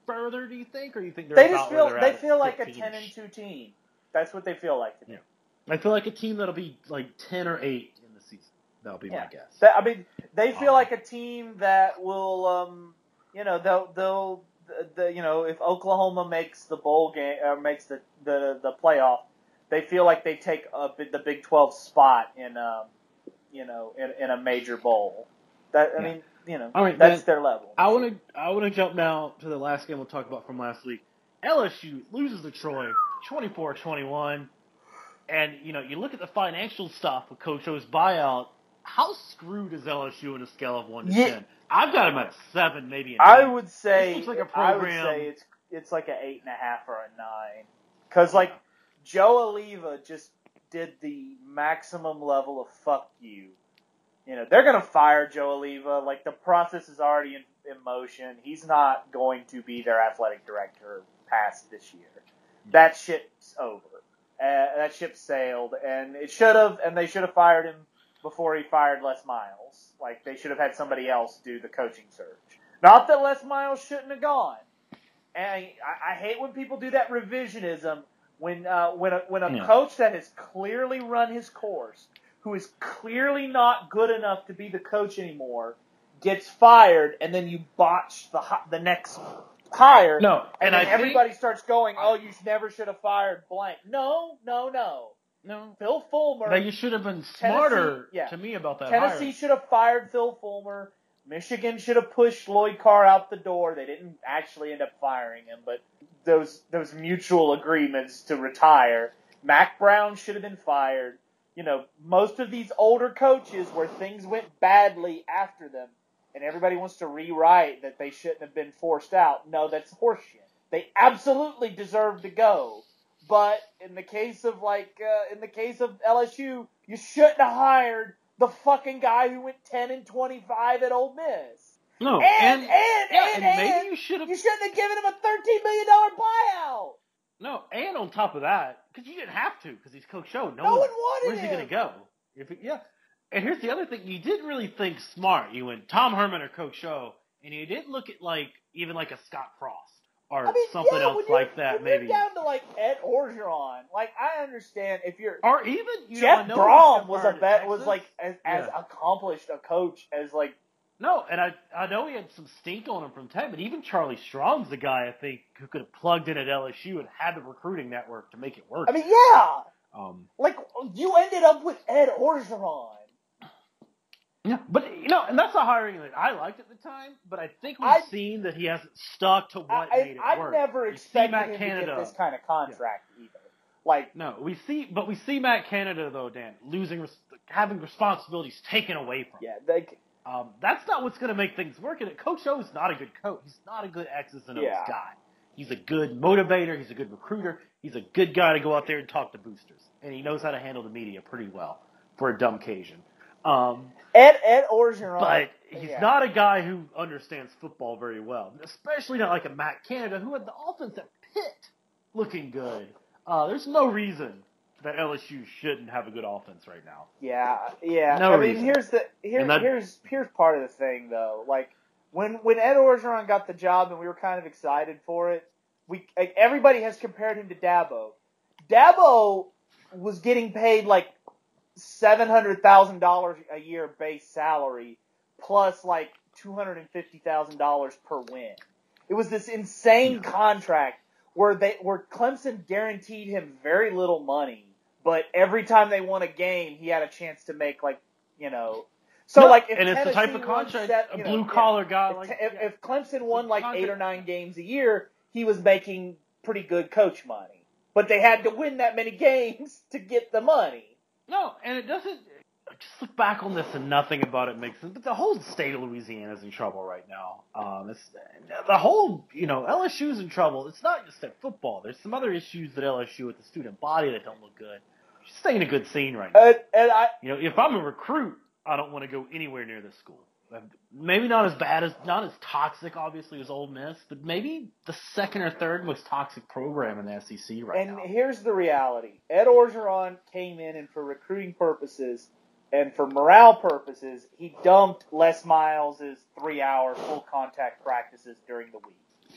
further? Do you think, or do you think they're They about just feel where they they're feel at like a fifteen-ish? ten and two team. That's what they feel like to me. Yeah. I feel like a team that'll be like ten or eight in the season. That'll be Yeah. my guess. That, I mean, they feel Um, like a team that will, um, you know, they'll they'll the, the you know if Oklahoma makes the bowl game or makes the the the playoff, they feel like they take a, the Big twelve spot in um you know in, in a major bowl. That I Yeah. mean, you know, All right, that's then, their level. I want to I want to jump now to the last game we'll talk about from last week. L S U loses to Troy twenty-four twenty-one, and you know you look at the financial stuff with Coach O's buyout. How screwed is L S U on a scale of one to Yeah. ten? I've got him at seven, maybe. An I eight. would say This looks like a I would program- say it's it's like an eight and a half or a nine, because like Joe Oliva just did the maximum level of fuck you. You know they're gonna fire Joe Oliva. Like the process is already in, in motion. He's not going to be their athletic director past this year. That ship's over. Uh, that ship sailed, and it should have. And they should have fired him before he fired Les Miles. Like, they should have had somebody else do the coaching search. Not that Les Miles shouldn't have gone. And I, I hate when people do that revisionism when uh, when a, when a Yeah. coach that has clearly run his course, who is clearly not good enough to be the coach anymore, gets fired, and then you botch the hi- the next hire. No, and, and then I think- everybody starts going, "Oh, you never should have fired blank." No, no, no. No. Phil Fulmer. That you should have been smarter Tennessee- yeah. to me about that Tennessee hiring. should have fired Phil Fulmer. Michigan should have pushed Lloyd Carr out the door. They didn't actually end up firing him, but those those mutual agreements to retire. Mac Brown should have been fired. You know, most of these older coaches where things went badly after them, and everybody wants to rewrite that they shouldn't have been forced out. No, that's horseshit. They absolutely deserve to go. But in the case of like, uh, in the case of L S U, you shouldn't have hired the fucking guy who went ten and twenty-five at Ole Miss. No, And, and, and, yeah, and, and, and, maybe you should have. you shouldn't have given him a thirteen million dollars buyout. No, and on top of that, because you didn't have to, because he's Coach O. No, No one, one wanted Where's he him. going to go? If it, yeah. And here's the other thing: you didn't really think smart. You went Tom Herman or Coach O, and you didn't look at like even like a Scott Frost or I mean, something yeah, else when you're- like that. when Maybe you're down to like Ed Orgeron. Like, I understand if you're or even you Jeff know, I know Brom he's was a fired at bet was Texas. like as, as Yeah. accomplished a coach as like No, and I I know he had some stink on him from Tech, but even Charlie Strong's the guy I think who could have plugged in at L S U and had the recruiting network to make it work. I mean, yeah, um, like you ended up with Ed Orgeron. yeah, but you know, and that's a hiring that I liked at the time. But I think we've I- seen that he hasn't stuck to what I, made it I work. never We see expected Matt him Canada. to get this kind of contract either. Like, No, we see, but we see Matt Canada though, Dan, losing, res- having responsibilities taken away from him. yeah, they, Um, that's not what's going to make things work. And Coach O is not a good coach. He's not a good X's and O's Yeah. guy. He's a good motivator. He's a good recruiter. He's a good guy to go out there and talk to boosters. And he knows how to handle the media pretty well for a dumb Cajun. Um, Ed Ed Orgeron. but he's yeah. not a guy who understands football very well. Especially not like a Matt Canada who had the offense at Pitt looking good. Uh, there's no reason that L S U shouldn't have a good offense right now. Yeah, yeah. No I mean, reason. here's the here, And that- here's here's part of the thing though. Like when when Ed Orgeron got the job and we were kind of excited for it, we like, everybody has compared him to Dabo. Dabo was getting paid like seven hundred thousand dollars a year base salary plus like two hundred and fifty thousand dollars per win. It was this insane contract where they where Clemson guaranteed him very little money. But every time they won a game, he had a chance to make like, you know. So No, like, if and it's the type Tennessee of won contract set- a you know, blue yeah. collar guy If, like. if, yeah. if Clemson won like contract- eight or nine games a year, he was making pretty good coach money. But they had to win that many games to get the money. No, and it doesn't. Just look back on this and nothing about it makes sense. But the whole state of Louisiana is in trouble right now. Um, it's the whole, you know, L S U's in trouble. It's not just at football. There's some other issues at L S U with the student body that don't look good. Just staying in a good scene right now. And, and I, You know, if I'm a recruit, I don't want to go anywhere near this school. Maybe not as bad as, not as toxic, obviously, as Ole Miss, but maybe the second or third most toxic program in the S E C right and now. here's the reality: Ed Orgeron came in, and for recruiting purposes and for morale purposes, he dumped Les Miles' three-hour full contact practices during the week.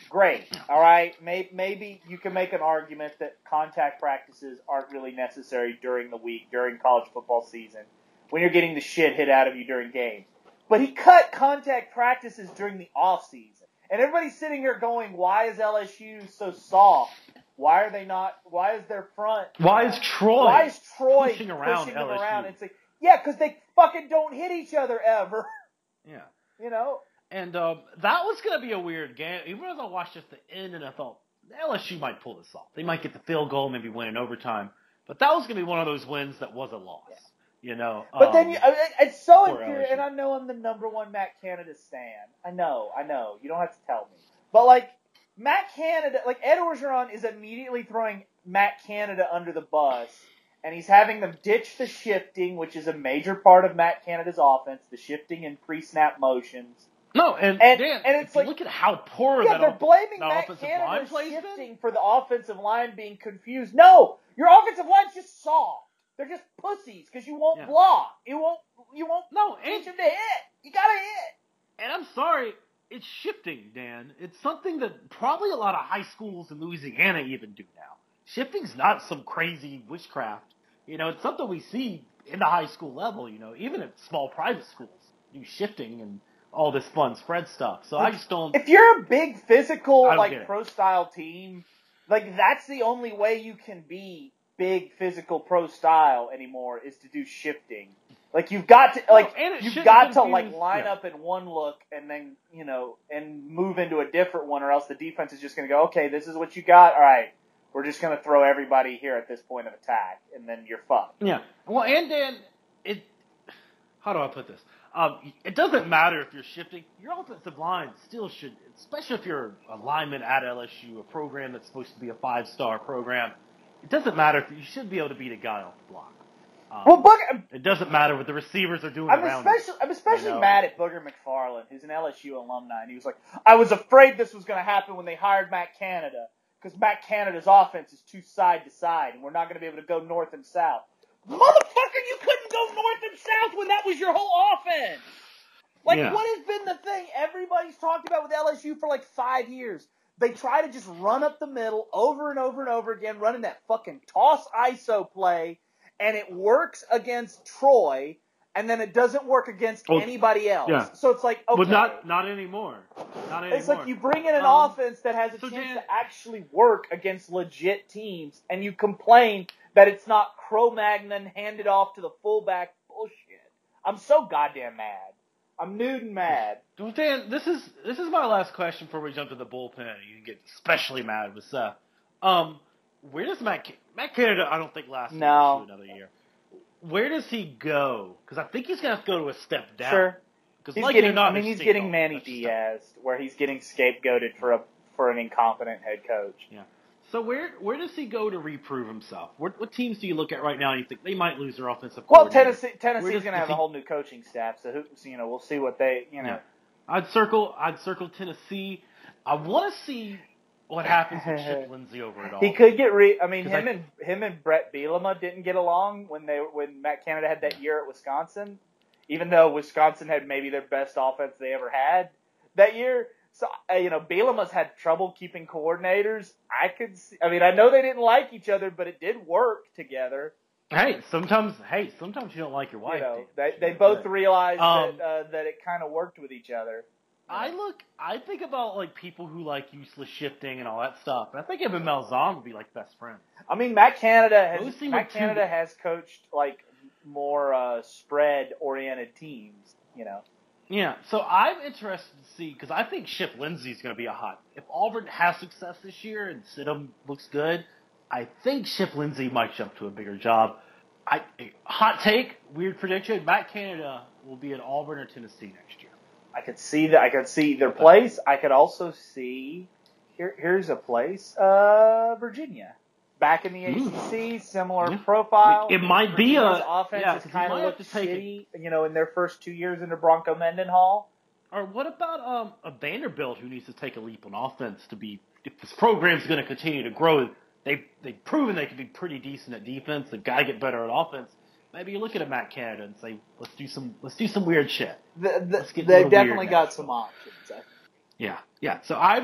great. All right, maybe, maybe you can make an argument that contact practices aren't really necessary during the week, during college football season, when you're getting the shit hit out of you during games. But he cut contact practices during the off season, and everybody's sitting here going, "Why is L S U so soft? Why are they not? Why is their front? Why is Troy? Why is Troy pushing around pushing them L S U? around?" It's like, yeah, because they fucking don't hit each other ever. Yeah. You know. And um, that was going to be a weird game. Even as I watched just the end, and I thought L S U might pull this off. They might get the field goal, maybe win in overtime. But that was going to be one of those wins that was a loss. Yeah. You know. But um, then you, I mean, it's so poor infuriating. L S U. And I know I'm the number one Matt Canada stan. I know, I know. You don't have to tell me. But like Matt Canada, like Ed Orgeron is immediately throwing Matt Canada under the bus. And he's having them ditch the shifting, which is a major part of Matt Canada's offense, the shifting and pre-snap motions. No, and, and, Dan, and it's if like, you look at how poor yeah, that they're off- blaming that Matt offensive line Canada's play's been. shifting for the offensive line being confused. No, your offensive line's just soft. They're just pussies because you won't Yeah. block. You won't. You won't. No, teach and, them to hit. You gotta hit. and I'm sorry, it's shifting, Dan. It's something that probably a lot of high schools in Louisiana even do now. Shifting's not some crazy witchcraft. You know, it's something we see in the high school level, you know, even at small private schools, do shifting and all this fun spread stuff. So I just don't... If you're a big physical, I don't get like, it. pro-style team, like, that's the only way you can be big physical pro-style anymore is to do shifting. Like, you've got to, like, and it you've shouldn't got to, confuse- like, line yeah. up in one look and then, you know, and move into a different one, or else the defense is just going to go, okay, this is what you got, all right. We're just going to throw everybody here at this point of attack, and then you're fucked. Yeah. Well, and then, it... How do I put this? Um, it doesn't matter if you're shifting. Your offensive line still should, especially if you're a lineman at L S U, a program that's supposed to be a five-star program, it doesn't matter if you should be able to beat a guy off the block. Um, Well, Booger, it doesn't matter what the receivers are doing I'm around especially, you. I'm especially I know. mad at Booger McFarland, who's an L S U alumni, and he was like, I was afraid this was going to happen when they hired Matt Canada, because Matt Canada's offense is too side to side, and we're not going to be able to go north and south. Motherfucker, you couldn't go north and south when that was your whole offense. Like, Yeah. what has been the thing everybody's talked about with L S U for like five years? They try to just run up the middle over and over and over again, running that fucking toss I S O play, and it works against Troy, and then it doesn't work against Oh, anybody else. yeah. So it's like, okay. But not not anymore. Not anymore. It's like you bring in an Um, offense that has a so chance Dan- to actually work against legit teams, and you complain that it's not Cro-Magnon handed off to the fullback bullshit. I'm so goddamn mad. I'm nude and mad. Well, Dan, this is this is my last question before we jump to the bullpen. You can get especially mad with Seth. Um, where does Matt Ca- Matt Canada? I don't think lasts No. another year. Where does he go? Because I think he's gonna have to go to a step down. Sure. Because He's like getting, it or not, I mean, there's he's state getting law. Manny That's just- Diaz, where he's getting scapegoated for a for an incompetent head coach. Yeah. So where where does he go to reprove himself? What, what teams do you look at right now and you think they might lose their offensive Well, coordinator? Tennessee Where Tennessee's does- going to have does a he- whole new coaching staff, so who, so, you know, we'll see what they, you know. Yeah. I'd circle I'd circle Tennessee. I want to see what happens with Chip Lindsey over it all. He could get re. I mean, 'Cause him I- and him and Brett Bielema didn't get along when they when Matt Canada had that year at Wisconsin. Even though Wisconsin had maybe their best offense they ever had that year, so uh, you know Bielema's had trouble keeping coordinators. I could. See, I mean, I know they didn't like each other, but it did work together. Hey, sometimes hey, sometimes you don't like your wife. You know, Dan. they they Sure. both realized Um, that uh, that it kind of worked with each other. I look, I think about like people who like useless shifting and all that stuff. And I think him and Malzahn would be like best friends. I mean, Matt Canada Those has seem Matt like two- Canada has coached like more uh, spread oriented teams. You know. Yeah, so I'm interested to see because I think Chip Lindsey's going to be a hot. If Auburn has success this year and Stidham looks good, I think Chip Lindsey might jump to a bigger job. I hot take, weird prediction. Matt Canada will be at Auburn or Tennessee next year. I could see that. I could see their place. I could also see here. Here's a place, uh, Virginia, back in the A C C, similar Yeah. profile. It might be a- Virginia's offense yeah, has 'cause you kind might of have looked to take it. shitty, you know, in their first two years under Bronco Mendenhall. Or what about um, a Vanderbilt who needs to take a leap on offense to be, if this program's going to continue to grow, they, they've proven they can be pretty decent at defense, they've got to get better at offense. Maybe you look at a Matt Canada and say, let's do some, let's do some weird shit. The, the, Let's get a they've little definitely weird got now. some options. I think. Yeah, yeah. So I'm,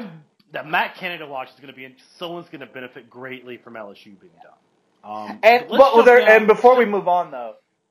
that Matt Canada watch is going to be, someone's going to benefit greatly from L S U being done. Um, and let's well, jump there, down- and before we move on though,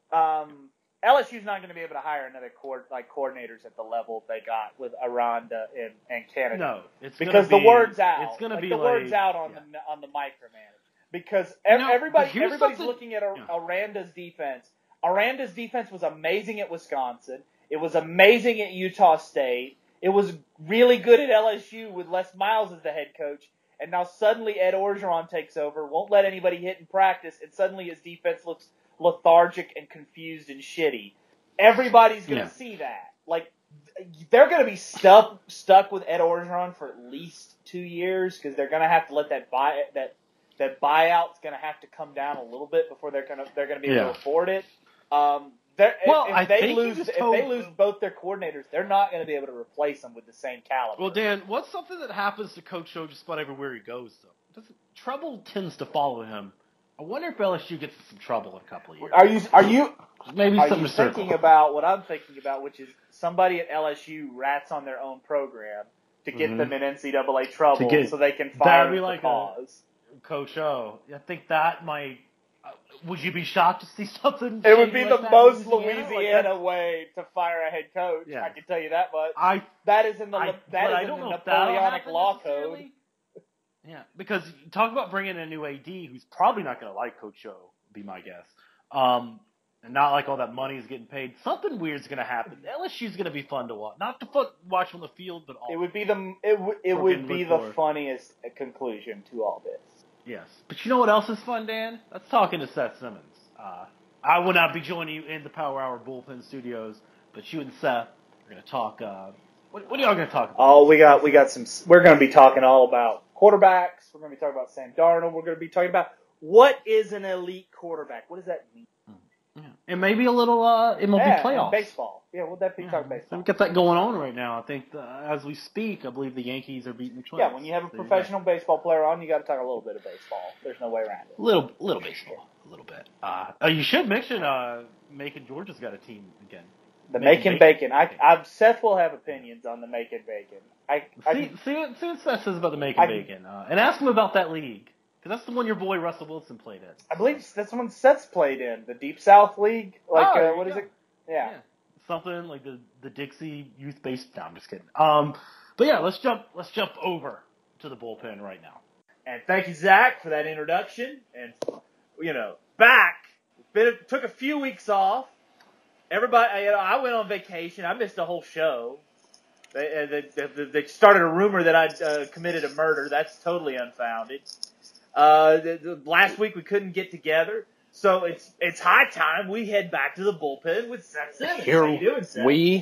um, L S U's not going to be able to hire another cord, like coordinators at the level they got with Aranda and, and Canada. No, it's because gonna the be, word's out. It's going to like, be the like, word's out on yeah. the on the micromanage because ev- No, everybody but here's everybody's something- looking at Ar- yeah. Aranda's defense. Aranda's defense was amazing at Wisconsin. It was amazing at Utah State. It was really good at L S U with Les Miles as the head coach. And now suddenly Ed Orgeron takes over, won't let anybody hit in practice, and suddenly his defense looks lethargic and confused and shitty. Everybody's going to Yeah. see that. Like, they're going to be stuck stuck with Ed Orgeron for at least two years because they're going to have to let that buy that that buyout's going to have to come down a little bit before they're going to they're going to be able Yeah. to afford it. Um, they're- Well, if, if I they think you lose just if told- they lose both their coordinators, they're not going to be able to replace them with the same caliber. Well, Dan, what's something that happens to Coach O just about everywhere he goes, though? Doesn't, trouble tends to follow him. I wonder if L S U gets in some trouble in a couple of years. Are you are you Maybe Are something you to circle. thinking about what I'm thinking about, which is somebody at L S U rats on their own program to get Mhm. them in N C double A trouble To get- so they can that'd fire be the like a- cause? Coach O. I think that might. Uh, would you be shocked to see something? It would shady be like the that in most Louisiana, Louisiana, Like way to fire a head coach. Yeah. I can tell you that much. I That is in the I, that but is I in don't the know if that'll Napoleonic happen law necessarily. code. Yeah, because you talk about bringing in a new A D who's probably not going to like Coach O, would be my guess. Um, and not like all that money is getting paid. Something weird's going to happen. L S U's going to be fun to watch. Not to fun, watch on the field, but all. It would be the it would it Fucking would be look the for. funniest conclusion to all this. Yes. But you know what else is fun, Dan? That's talking to Seth Simmons. Uh, I will not be joining you in the Power Hour Bullpen Studios, but you and Seth are going to talk. Uh, what, what are y'all going to talk about? Oh, we got we got some. We're going to be talking all about quarterbacks. We're going to be talking about Sam Darnold. We're going to be talking about what is an elite quarterback. What does that mean? Yeah. And maybe a little uh, M L B yeah, playoffs. and baseball. Yeah, we'll definitely Yeah. talk So baseball. we got that going on right now. I think uh, as we speak, I believe the Yankees are beating the Twins. Yeah, when you have a So you're professional baseball player on, you got to talk a little bit of baseball. There's no way around it. right. Little, little baseball, a little bit. Uh, oh, you should mention uh, Macon, Georgia's got a team again. The Macon Macon Bacon. I, I, Seth will have opinions on the Macon Bacon. I, I See, see, what, see what Seth says about the Macon I- Bacon, uh, and ask him about that league, because that's the one your boy Russell Wilson played in. I believe that's the one Seth's played in, the Deep South League. Like, Oh, there uh, you what is go. it? Yeah. Something like the the Dixie Youth Based. No, I'm just kidding. Um, but yeah, let's jump let's jump over to the bullpen right now. And thank you, Zach, for that introduction. And, you know, back. Been, took a few weeks off. Everybody, you know, I went on vacation. I missed a whole show. They, uh, they, they, they started a rumor that I'd uh, committed a murder. That's totally unfounded. Uh, the, the, last week we couldn't get together. So it's it's high time we head back to the bullpen with Seth Simmons. Here How you doing, Seth? we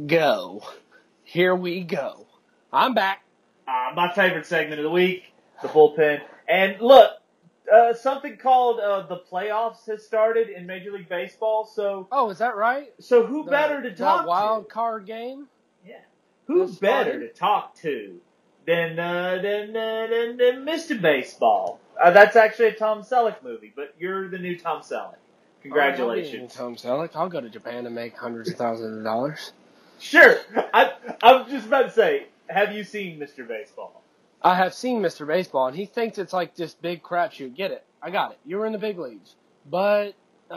go. Here we go. I'm back. Uh, my favorite segment of the week, the bullpen. And look, uh, something called uh, the playoffs has started in Major League Baseball. So, Oh, is that right? so who The- better to that talk wild to? card game? Yeah, who This better started? to talk to than uh, than, uh, than than Mister Baseball? Uh, that's actually a Tom Selleck movie, but you're the new Tom Selleck. Congratulations. Oh, Tom Selleck. I'll go to Japan and make hundreds of thousands of dollars. Sure. I I'm just about to say, have you seen Mister Baseball? I have seen Mister Baseball, and he thinks it's like this big crapshoot. Get it? I got it. You're in the big leagues, but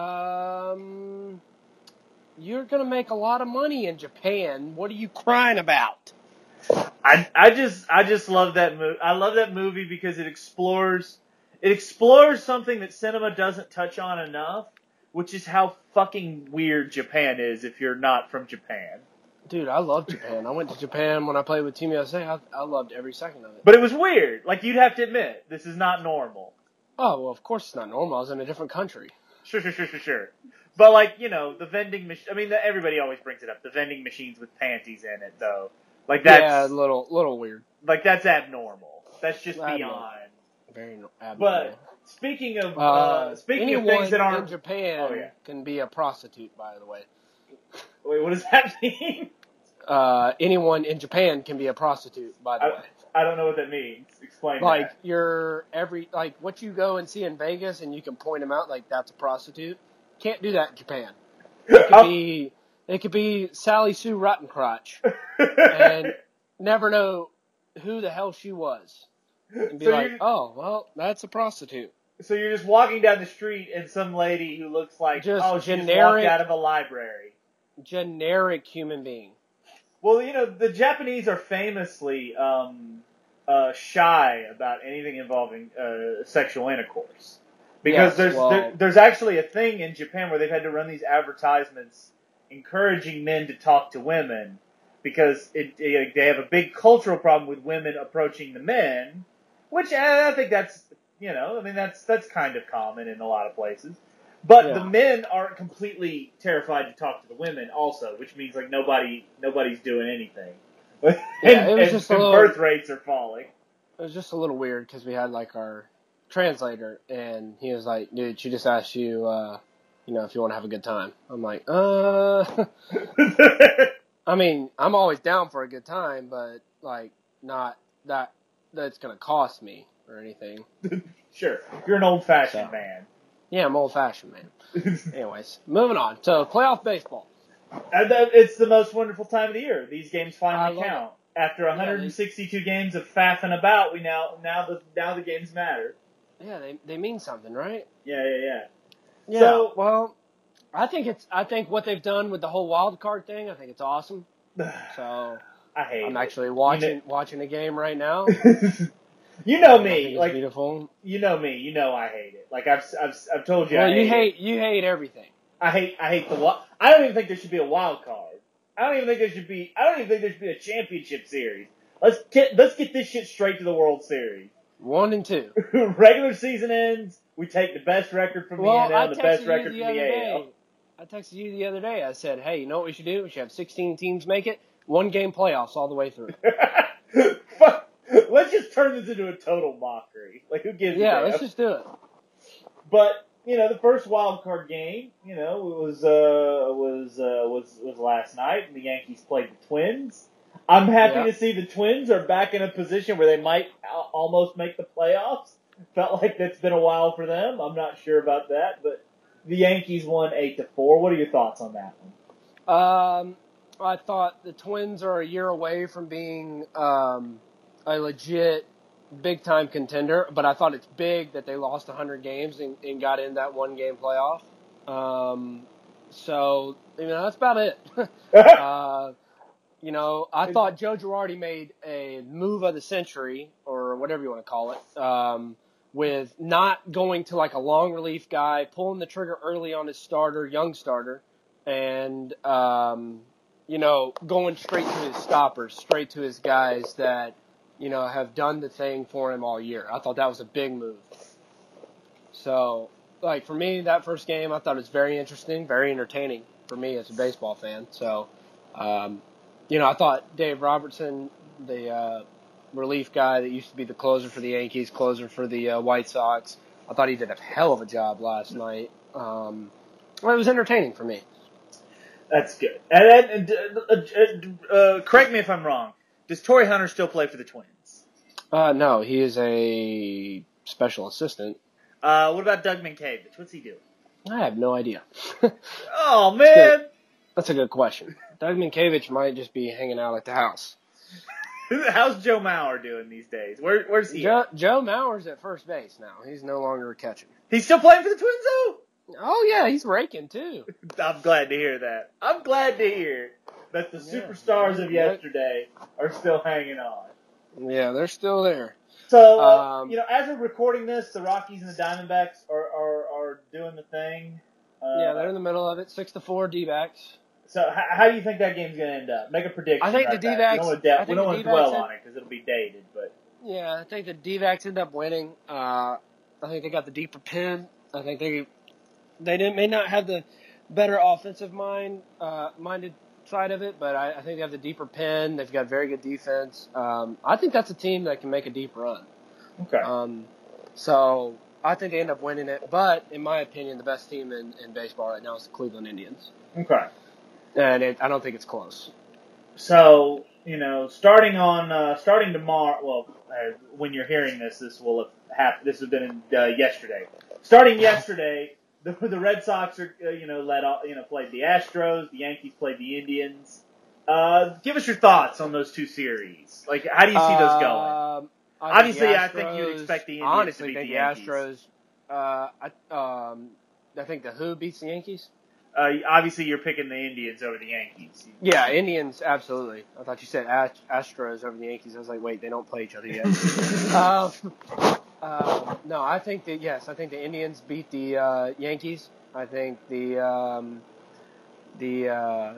um, you're gonna make a lot of money in Japan. What are you crying about? I I just I just love that movie. I love that movie because it explores it explores something that cinema doesn't touch on enough, which is how fucking weird Japan is if you're not from Japan. Dude, I love Japan. I went to Japan when I played with Team U S A. I, I loved every second of it. But it was weird. Like, you'd have to admit, this is not normal. Oh, well, of course it's not normal. I was in a different country. Sure, sure, sure, sure, sure. But, like, you know, the vending machine, I mean, the, everybody always brings it up. The vending machines with panties in it, though. Like, that's, Yeah, a little, little weird. like, that's abnormal. That's just Abnormal. beyond. Very no- But, abnormal. speaking of, uh, Uh, speaking of anyone things that in aren't, Japan Oh, yeah. can be a prostitute, by the way. wait, what does that mean? Uh, anyone in Japan can be a prostitute, by the I, way. I don't know what that means. Explain Like, that. you're every, like, what you go and see in Vegas and you can point them out, like, that's a prostitute. Can't do that in Japan. It could be, it could be Sally Sue Rottencrotch and never know who the hell she was. And be So like, you're- oh, well, that's a prostitute. So you're just walking down the street and some lady who looks like, Just oh, she just walked generic- out of a library. Generic human being. Well, you know, the Japanese are famously um, uh, shy about anything involving uh, sexual intercourse. Because Yes, there's well- there, there's actually a thing in Japan where they've had to run these advertisements encouraging men to talk to women because it, it, they have a big cultural problem with women approaching the men, which I, I think that's, you know, I mean, that's that's kind of common in a lot of places. But Yeah. the men aren't completely terrified to talk to the women also, which means like nobody nobody's doing anything. and, Yeah, it was and- just a and little- birth rates are falling. It was just a little weird because we had like our translator, and he was like, "Dude, she just asked you, uh, you know, if you want to have a good time." I'm like, "Uh." I mean, I'm always down for a good time, but like, not that that's gonna cost me or anything. Sure, you're an old fashioned So. man. Yeah, I'm old fashioned, man. Anyways, moving on. So, playoff baseball. And that- it's the most wonderful time of the year. These games I finally love count. After one hundred sixty-two they- games of faffing about, we now now the now the games matter. Yeah, they they mean something, right? Yeah, yeah, yeah. Yeah. So- well, I think it's I think what they've done with the whole wild card thing, I think it's awesome. So I hate I'm it. actually watching watching a game right now. You know I think me, it's like beautiful. you know me. You know I hate it. Like I've I've I've told you. Well, I you hate. hate It. you hate everything. I hate. I hate the. wi- I don't even think there should be a wild card. I don't even think there should be. I don't even think there should be a championship series. Let's get let's get this shit straight to the World Series. One and two. Regular season ends. We take the best record from Well, the I N L, the best texted record you from the the other A L. day. I texted you the other day. I said, "Hey, you know what we should do? We should have sixteen teams make it, one game playoffs all the way through." Fuck. Let's just turn this into a total mockery. Like, who gives Yeah, a damn? let's just do it. But you know, the first wild card game, you know, was uh, was uh, was was last night, and the Yankees played the Twins. I'm happy Yeah. to see the Twins are back in a position where they might al- almost make the playoffs. Felt like that's been a while for them. I'm not sure about that, but the Yankees won eight to four. What are your thoughts on that one? Um, I thought the Twins are a year away from being um, a legit big time contender, but I thought it's big that they lost one hundred games and, and got in that one game playoff. Um, so, you know, that's about it. uh, you know, I thought Joe Girardi made a move of the century, or whatever you want to call it, um, with not going to like a long relief guy, pulling the trigger early on his starter, young starter, and, um, you know, going straight to his stoppers, straight to his guys that, you know, have done the thing for him all year. I thought that was a big move. So, like, for me, that first game, I thought it was very interesting, very entertaining for me as a baseball fan. So, um, you know, I thought Dave Robertson, the uh, relief guy that used to be the closer for the Yankees, closer for the uh, White Sox, I thought he did a hell of a job last night. Um, well, it was entertaining for me. That's good. And, and, and uh, uh, correct me if I'm wrong. Does Torrey Hunter still play for the Twins? Uh, no, he is a special assistant. Uh, what about Doug Minkiewicz? What's he doing? I have no idea. Oh man, That's a good question. Doug Minkiewicz might just be hanging out at the house. how's Joe Mauer doing these days? Where, where's he? Joe, At? Joe Mauer's at first base now. He's no longer catching. He's still playing for the Twins though. Oh yeah, he's raking too. I'm glad to hear that. I'm glad to hear that the Yeah. superstars of Yeah. yesterday are still hanging on. Yeah, they're still there. So, uh, Um, you know, as we're recording this, the Rockies and the Diamondbacks are, are, are doing the thing. Uh, Yeah, they're in the middle of it. Six to four D-backs. So, how, how do you think that game's going to end up? Make a prediction. I think right the back. D-backs- We don't want to, de- I we think don't the want to D-backs dwell end- on it because it'll be dated. But Yeah, I think the D-backs end up winning. Uh, I think they got the deeper pin. I think they they didn't may not have the better offensive mind uh, minded side of it, but I, I think they have the deeper pin. They've got very good defense. Um, I think that's a team that can make a deep run. okay, Um, so I think they end up winning it. But in my opinion, the best team in, in baseball right now is the Cleveland Indians, okay. and it, I don't think it's close. So, you know, starting on uh, starting tomorrow. Well, uh, when you're hearing this, this will have happened. This has been uh, yesterday. Starting yesterday, the the Red Sox are uh, you know led off, you know played the Astros. The Yankees played the Indians. Uh, give us your thoughts on those two series. Like, how do you see those going? Um, I think Obviously, the I think you'd Astros- expect the Indians honestly to beat think the the Yankees. Astros. Uh, I, um, I think the Who beats the Yankees. Uh, obviously, you're picking the Indians over the Yankees. Yeah, Indians, absolutely. I thought you said Ast- Astros over the Yankees. I was like, wait, they don't play each other yet. um, uh, no, I think that, yes, I think the Indians beat the uh, Yankees. I think the, um, the, uh,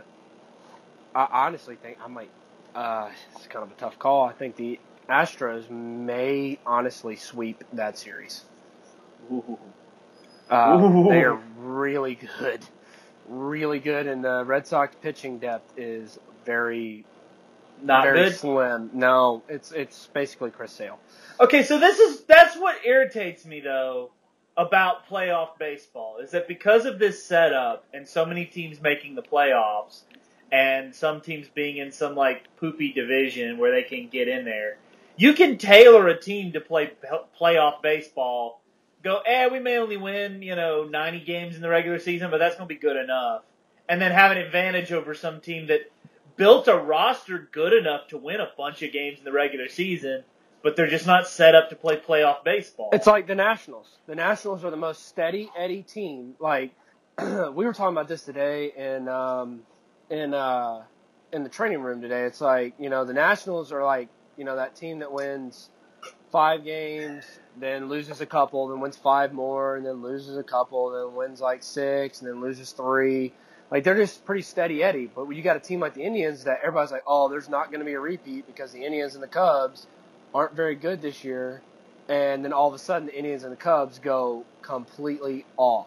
I honestly think I might, uh, it's kind of a tough call. I think the Astros may honestly sweep that series. Ooh. Uh, Ooh. they are really good. Really good, and the Red Sox pitching depth is very, Not very good. slim. No, it's it's basically Chris Sale. Okay, so this is that's what irritates me though about playoff baseball is that because of this setup and so many teams making the playoffs and some teams being in some like poopy division where they can get in there, you can tailor a team to play playoff baseball. Go, eh, we may only win, you know, ninety games in the regular season, but that's going to be good enough. And then have an advantage over some team that built a roster good enough to win a bunch of games in the regular season, but they're just not set up to play playoff baseball. It's like the Nationals. The Nationals are the most steady Eddie team. Like we were talking about this today in um, in uh, in the training room today. It's like, you know, the Nationals are like, you know, that team that wins five games, then loses a couple, then wins five more, and then loses a couple, then wins like six, and then loses three. Like, they're just pretty steady Eddie. But when you got a team like the Indians that everybody's like, oh, there's not going to be a repeat because the Indians and the Cubs aren't very good this year. And then all of a sudden the Indians and the Cubs go completely off.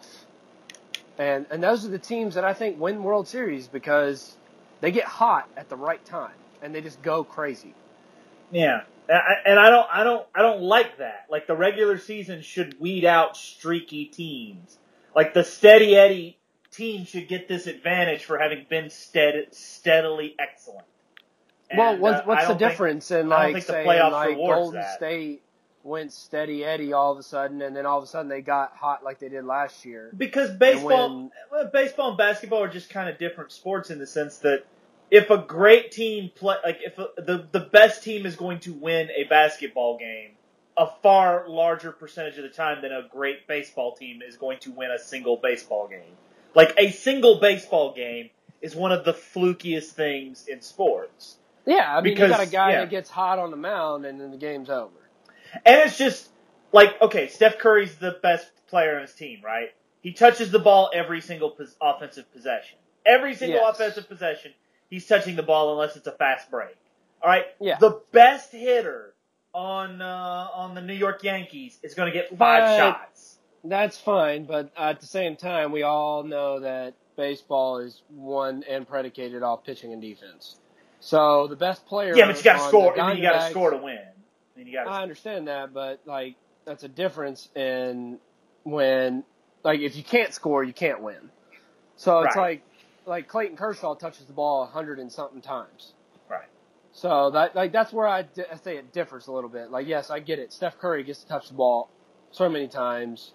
And and those are the teams that I think win World Series because they get hot at the right time and they just go crazy. Yeah. And I don't, I don't, I don't like that. Like the regular season should weed out streaky teams. Like the steady Eddie team should get this advantage for having been steady, steadily excellent. And, well, what's, uh, what's the think, difference in I don't like think the saying playoffs like rewards Golden that. State went steady Eddie all of a sudden, and then all of a sudden they got hot like they did last year? Because baseball, when, well, baseball and basketball are just kind of different sports in the sense that if a great team play, like if a, the the best team is going to win a basketball game, a far larger percentage of the time than a great baseball team is going to win a single baseball game. Like a single baseball game is one of the flukiest things in sports. Yeah, I mean, Because, you got a guy yeah. that gets hot on the mound and then the game's over. And it's just like, okay, Steph Curry's the best player on his team, right? He touches the ball every single pos- offensive possession. Every single Yes. offensive possession, he's touching the ball unless it's a fast break. All right? Yeah. The best hitter on uh, on the New York Yankees is going to get five But- shots. That's fine, but at the same time, we all know that baseball is won and predicated off pitching and defense. So the best player. Yeah, but you got to on score. the I mean, you got to Diamondbacks- score to win. I mean, you got I to. understand that, but like that's a difference in when, like, if you can't score, you can't win. So it's Right. like, like Clayton Kershaw touches the ball a hundred and something times. Right. So that, like, that's where I, I say it differs a little bit. Like, yes, I get it. Steph Curry gets to touch the ball so many times,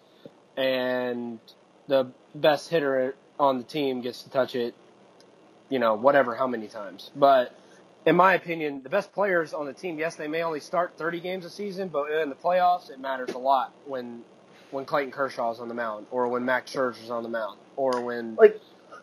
and the best hitter on the team gets to touch it, you know, whatever, how many times. But in my opinion, the best players on the team, yes, they may only start thirty games a season, but in the playoffs, it matters a lot when when Clayton Kershaw's on the mound, or when Max Scherzer's on the mound, or when Like,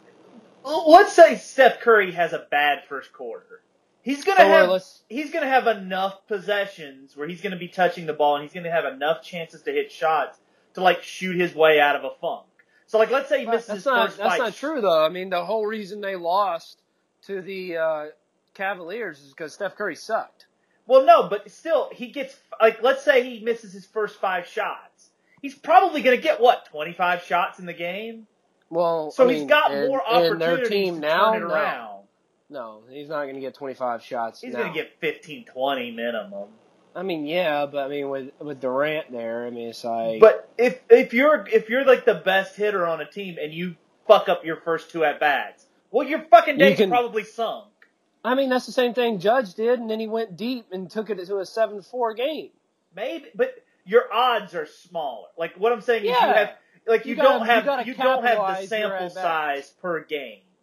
let's say Steph Curry has a bad first quarter. He's gonna Or have let's- he's gonna have enough possessions where he's gonna be touching the ball and he's gonna have enough chances to hit shots to like shoot his way out of a funk. So like, let's say he misses that's his not first that's fight. not true though. I mean, the whole reason they lost to the uh, Cavaliers is because Steph Curry sucked. Well, no, but still, he gets like, let's say he misses his first five shots. He's probably gonna get what twenty-five shots in the game. Well, So I he's mean, got in, more in opportunities their team to now. turn it no. around. No, he's not going to get twenty-five shots. He's now. gonna get fifteen, twenty minimum. I mean, yeah, but I mean, with with Durant there, I mean, it's like. But if if you're if you're like the best hitter on a team and you fuck up your first two at bats, well, your fucking You day's can- probably sunk. I mean, that's the same thing Judge did, and then he went deep and took it to a seven four game. Maybe, but your odds are smaller. Like what I'm saying is you Yeah. have like you, You gotta- don't have you gotta you don't have the capitalize your sample at-bats. size per game.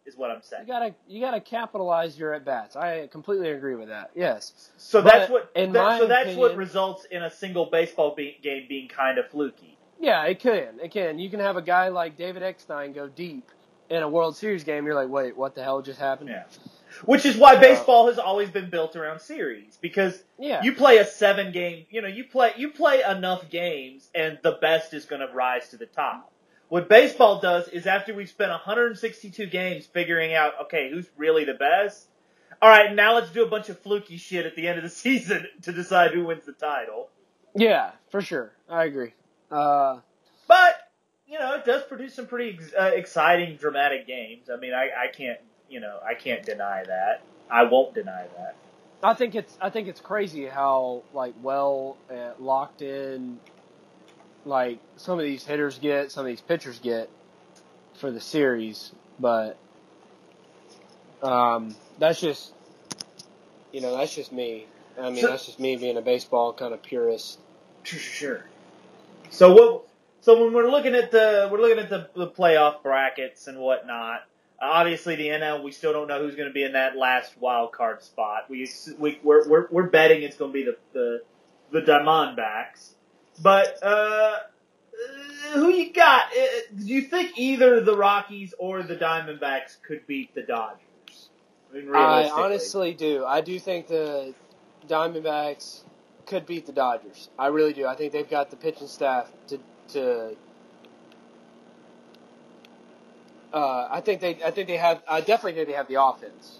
is what I'm saying. You gotta you gotta capitalize your at bats. I completely agree with that. Yes. So But that's what in that, my so that's what opinion- results in a single baseball be, game being kind of fluky. Yeah, it can. It can. You can have a guy like David Eckstein go deep in a World Series game. You're like, wait, what the hell just happened? Yeah. Which is why baseball has always been built around series, because Yeah. you play a seven game, you know, you play you play enough games and the best is going to rise to the top. What baseball does is after we've spent one hundred sixty-two games figuring out, okay, who's really the best? All right, now let's do a bunch of fluky shit at the end of the season to decide who wins the title. Yeah, for sure. I agree. Uh, But, you know, it does produce some pretty uh, exciting, dramatic games. I mean, I, I can't, you know, I can't deny that. I won't deny that. I think it's I think it's crazy how like well uh, locked in like some of these hitters get, some of these pitchers get for the series, but um, that's just you know that's just me. I mean So- that's just me being a baseball kind of purist. Sure, sure. So what? So when we're looking at the we're looking at the, the playoff brackets and whatnot. Obviously, the N L, we still don't know who's going to be in that last wild card spot. We we we're we're, we're betting it's going to be the the the Diamondbacks. But uh, who you got? Uh, Do you think either the Rockies or the Diamondbacks could beat the Dodgers? I mean, I realistically. honestly do. I do think the Diamondbacks could beat the Dodgers. I really do. I think they've got the pitching staff to to. Uh, I think they. I think they have. I definitely think they have the offense.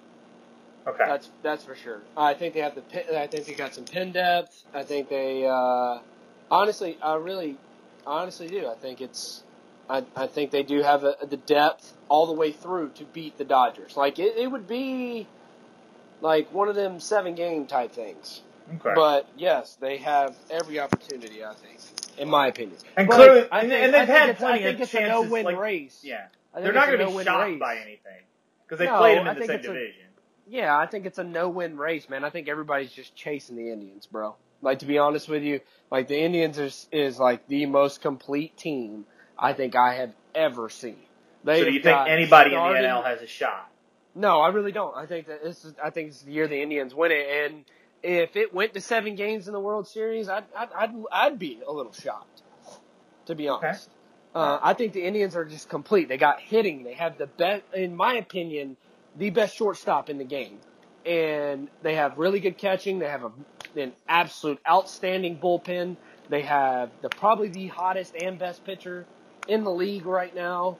Okay. That's that's for sure. I think they have the. pin- I think they got some pin depth. I think they. Uh, honestly, I really, honestly do. I think it's. I I think they do have a, the depth all the way through to beat the Dodgers. Like it, it would be, like one of them seven game type things. Okay. But yes, they have every opportunity. I think, in my opinion. and But clearly, I and, think- and they've I think had it's- plenty I think of it's chances. a no-win like, race. Yeah. I think They're not it's a going to be no-win shocked race. by anything because they No, played them in I the think same it's a- division. Yeah, I think it's a no-win race, man. I think everybody's just chasing the Indians, bro. Like, to be honest with you, like, the Indians is, is like, the most complete team I think I have ever seen. They So do you have think got anybody in the starting- N L has a shot? No, I really don't. I think that this is, I think it's the year the Indians win it, and if it went to seven games in the World Series, I'd, I'd, I'd, I'd be a little shocked, to be honest. Uh, I think the Indians are just complete. They got hitting. They have the best, in my opinion, the best shortstop in the game. And they have really good catching. They have a, an absolute outstanding bullpen. They have the probably the hottest and best pitcher in the league right now.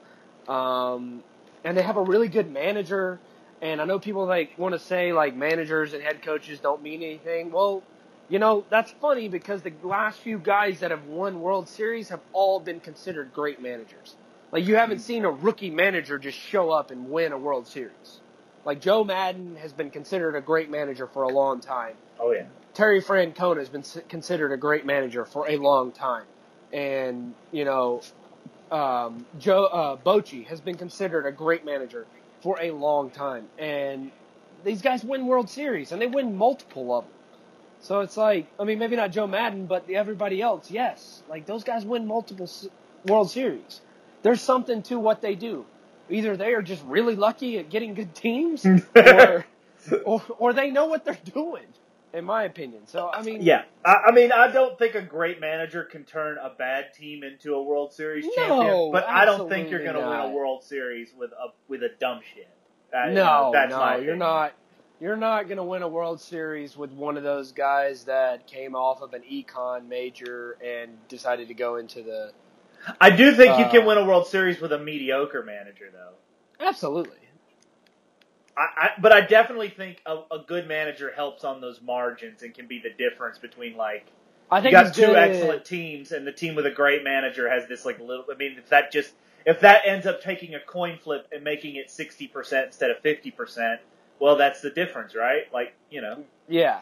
Um, and they have a really good manager. And I know people like want to say like managers and head coaches don't mean anything. Well, you know, that's funny because the last few guys that have won World Series have all been considered great managers. Like, you haven't seen a rookie manager just show up and win a World Series. Like, Joe Madden has been considered a great manager for a long time. Oh, yeah. Terry Francona has been s- considered a great manager for a long time. And, you know, um, Joe uh, Bochy has been considered a great manager for a long time. And these guys win World Series, and they win multiple of them. So it's like, I mean, maybe not Joe Madden, but the, everybody else, yes. Like, those guys win multiple s- World Series. There's something to what they do. Either they are just really lucky at getting good teams, or, or or they know what they're doing, in my opinion. So, I mean... Yeah. I, I mean, I don't think a great manager can turn a bad team into a World Series No, champion, but I don't think you're absolutely going to win not. a World Series with a with a dumb shit. Uh, you No, know, that's no, my you're opinion. not. You're not going to win a World Series with one of those guys that came off of an econ major and decided to go into the... I do think you Uh, can win a World Series with a mediocre manager, though. Absolutely. I, I, but I definitely think a, a good manager helps on those margins and can be the difference between, like, I you think got he's two good at- excellent teams, and the team with a great manager has this, like, little. I mean, if that just if that ends up taking a coin flip and making it sixty percent instead of fifty percent, well, that's the difference, right? Like, you know. Yeah.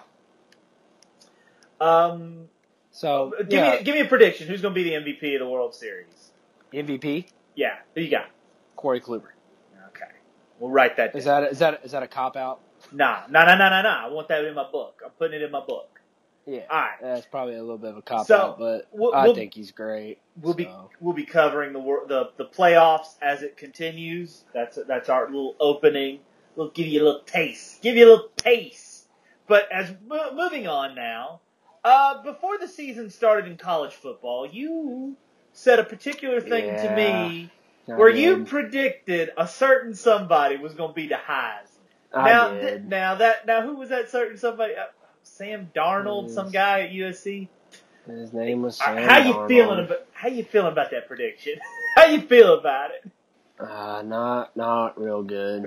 Um, So, give yeah. me give me a prediction. Who's going to be the M V P of the World Series? M V P, Yeah, who you got? Corey Kluber. Okay, we'll write that down. Is that is that is that a cop out? Nah, nah, nah, nah, nah, nah. I want that in my book. I'm putting it in my book. Yeah, All right. that's probably a little bit of a cop So, out, but we'll- I we'll- think he's great. We'll so. be we'll be covering the wor- the the playoffs as it continues. That's that's our little opening. We'll give you a little taste. Give you a little taste. But as mo- moving on now, uh, before the season started in college football, you said a particular thing Yeah, to me I where did. you predicted a certain somebody was going to be the Heisman. I now, did. th- now that now who was that certain somebody? Uh, Sam Darnold, Yes. some guy at U S C. His name was Uh, Sam How you Darnold. feeling about how you feeling about that prediction? How you feel about it? Uh, not not real good.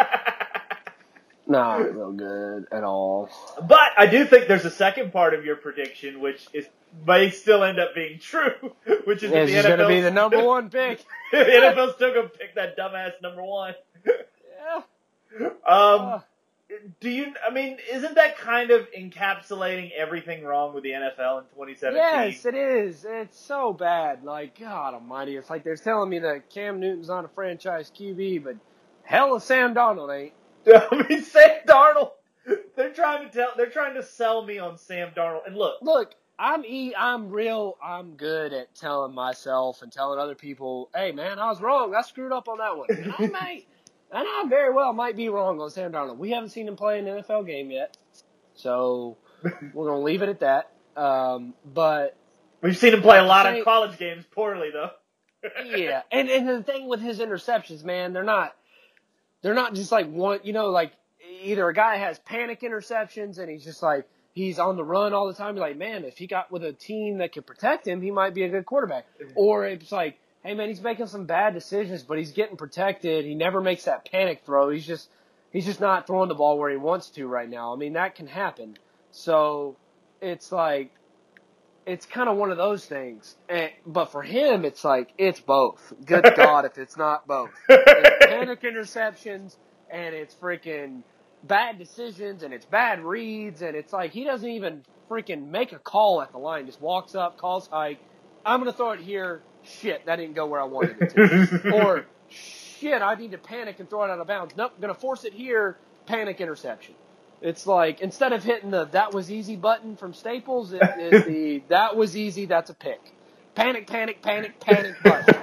Not real good at all. But I do think there's a second part of your prediction, which is may still end up being true, which is that This the is N F L going to be the number one pick. the N F L's still going to pick that dumbass number one. Yeah. Um, Uh, do you? I mean, isn't that kind of encapsulating everything wrong with the N F L in twenty seventeen? yes, it is. It's so bad. Like, God almighty. It's like they're telling me that Cam Newton's not a franchise Q B, but hell if Sam Darnold ain't. I mean, Sam Darnold. They're trying to tell. They're trying to sell me on Sam Darnold. And look, Look, I'm e- I'm real. I'm good at telling myself and telling other people, "Hey, man, I was wrong. I screwed up on that one." And I might, and I very well might be wrong on Sam Darnold. We haven't seen him play an N F L game yet, so we're gonna leave it at that. Um, but we've seen him play a lot Say- of college games poorly, though. yeah, and and the thing with his interceptions, man, they're not they're not just like one. You know, like either a guy has panic interceptions and he's just like. He's on the run all the time. You're like, man, if he got with a team that could protect him, he might be a good quarterback. Or it's like, hey, man, he's making some bad decisions, but he's getting protected. He never makes that panic throw. He's just he's just not throwing the ball where he wants to right now. I mean, that can happen. So it's like it's kind of one of those things. And, but for him, it's like it's both. Good God, if it's not both. It's panic interceptions and it's freaking bad decisions and it's bad reads and it's like he doesn't even freaking make a call at the line. Just walks up, calls hike. I'm going to throw it here. Shit, that didn't go where I wanted it to. Or, shit, I need to panic and throw it out of bounds. Nope, going to force it here. Panic interception. It's like, instead of hitting the that was easy button from Staples, it is the that was easy, that's a pick. Panic, panic, panic, panic button.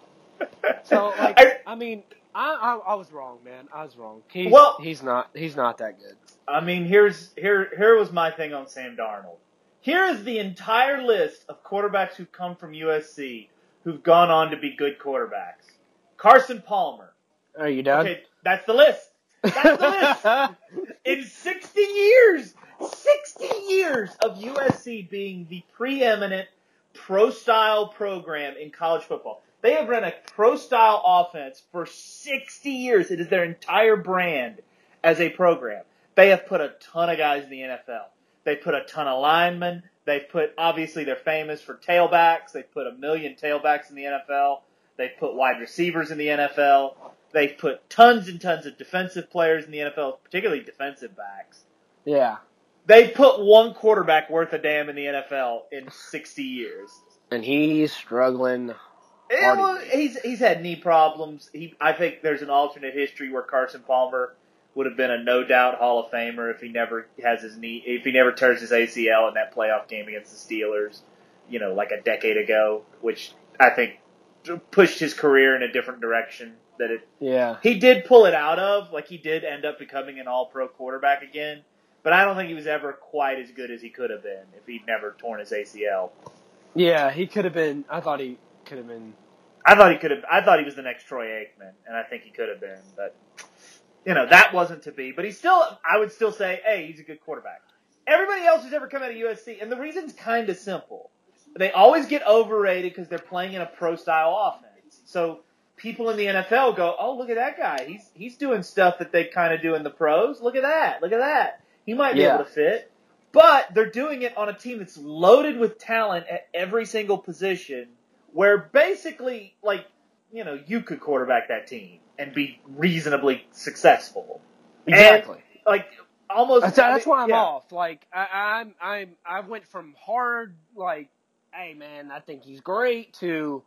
So, like, I- I mean... I, I I was wrong, man. I was wrong. He's, Well- he's not he's not that good. I mean, here's here here was my thing on Sam Darnold. Here is the entire list of quarterbacks who've come from U S C who've gone on to be good quarterbacks. Carson Palmer. Are you done? Okay, that's the list. That's the list. In sixty years, sixty years of U S C being the preeminent pro-style program in college football. They have run a pro-style offense for sixty years. It is their entire brand as a program. They have put a ton of guys in the N F L. They put a ton of linemen. They've put, obviously, they're famous for tailbacks. They've put a million tailbacks in the N F L. They've put wide receivers in the N F L. They've put tons and tons of defensive players in the N F L, particularly defensive backs. Yeah. They've put one quarterback worth a damn in the N F L in sixty years. And he's struggling. It Hard was, he's he's had knee problems. He I think there's an alternate history where Carson Palmer would have been a no doubt Hall of Famer if he never has his knee if he never tears his A C L in that playoff game against the Steelers, you know, like a decade ago, which I think pushed his career in a different direction. That it Yeah. he did pull it out of, like he did end up becoming an All-Pro quarterback again, but I don't think he was ever quite as good as he could have been if he'd never torn his A C L. Yeah, he could have been. I thought he could have been. I thought he could have. I thought he was the next Troy Aikman, and I think he could have been. But you know that wasn't to be. But he's still. I would still say, hey, he's a good quarterback. Everybody else who's ever come out of U S C, and the reason's kind of simple. They always get overrated because they're playing in a pro-style offense. So people in the N F L go, oh, look at that guy. He's he's doing stuff that they kind of do in the pros. Look at that. Look at that. He might be Yeah. able to fit. But they're doing it on a team that's loaded with talent at every single position, where basically, like, you know, you could quarterback that team and be reasonably successful. Exactly. And, like, almost. That's, that's why I'm yeah. off. Like I, I'm, I'm, I went from hard, like, hey man, I think he's great, to,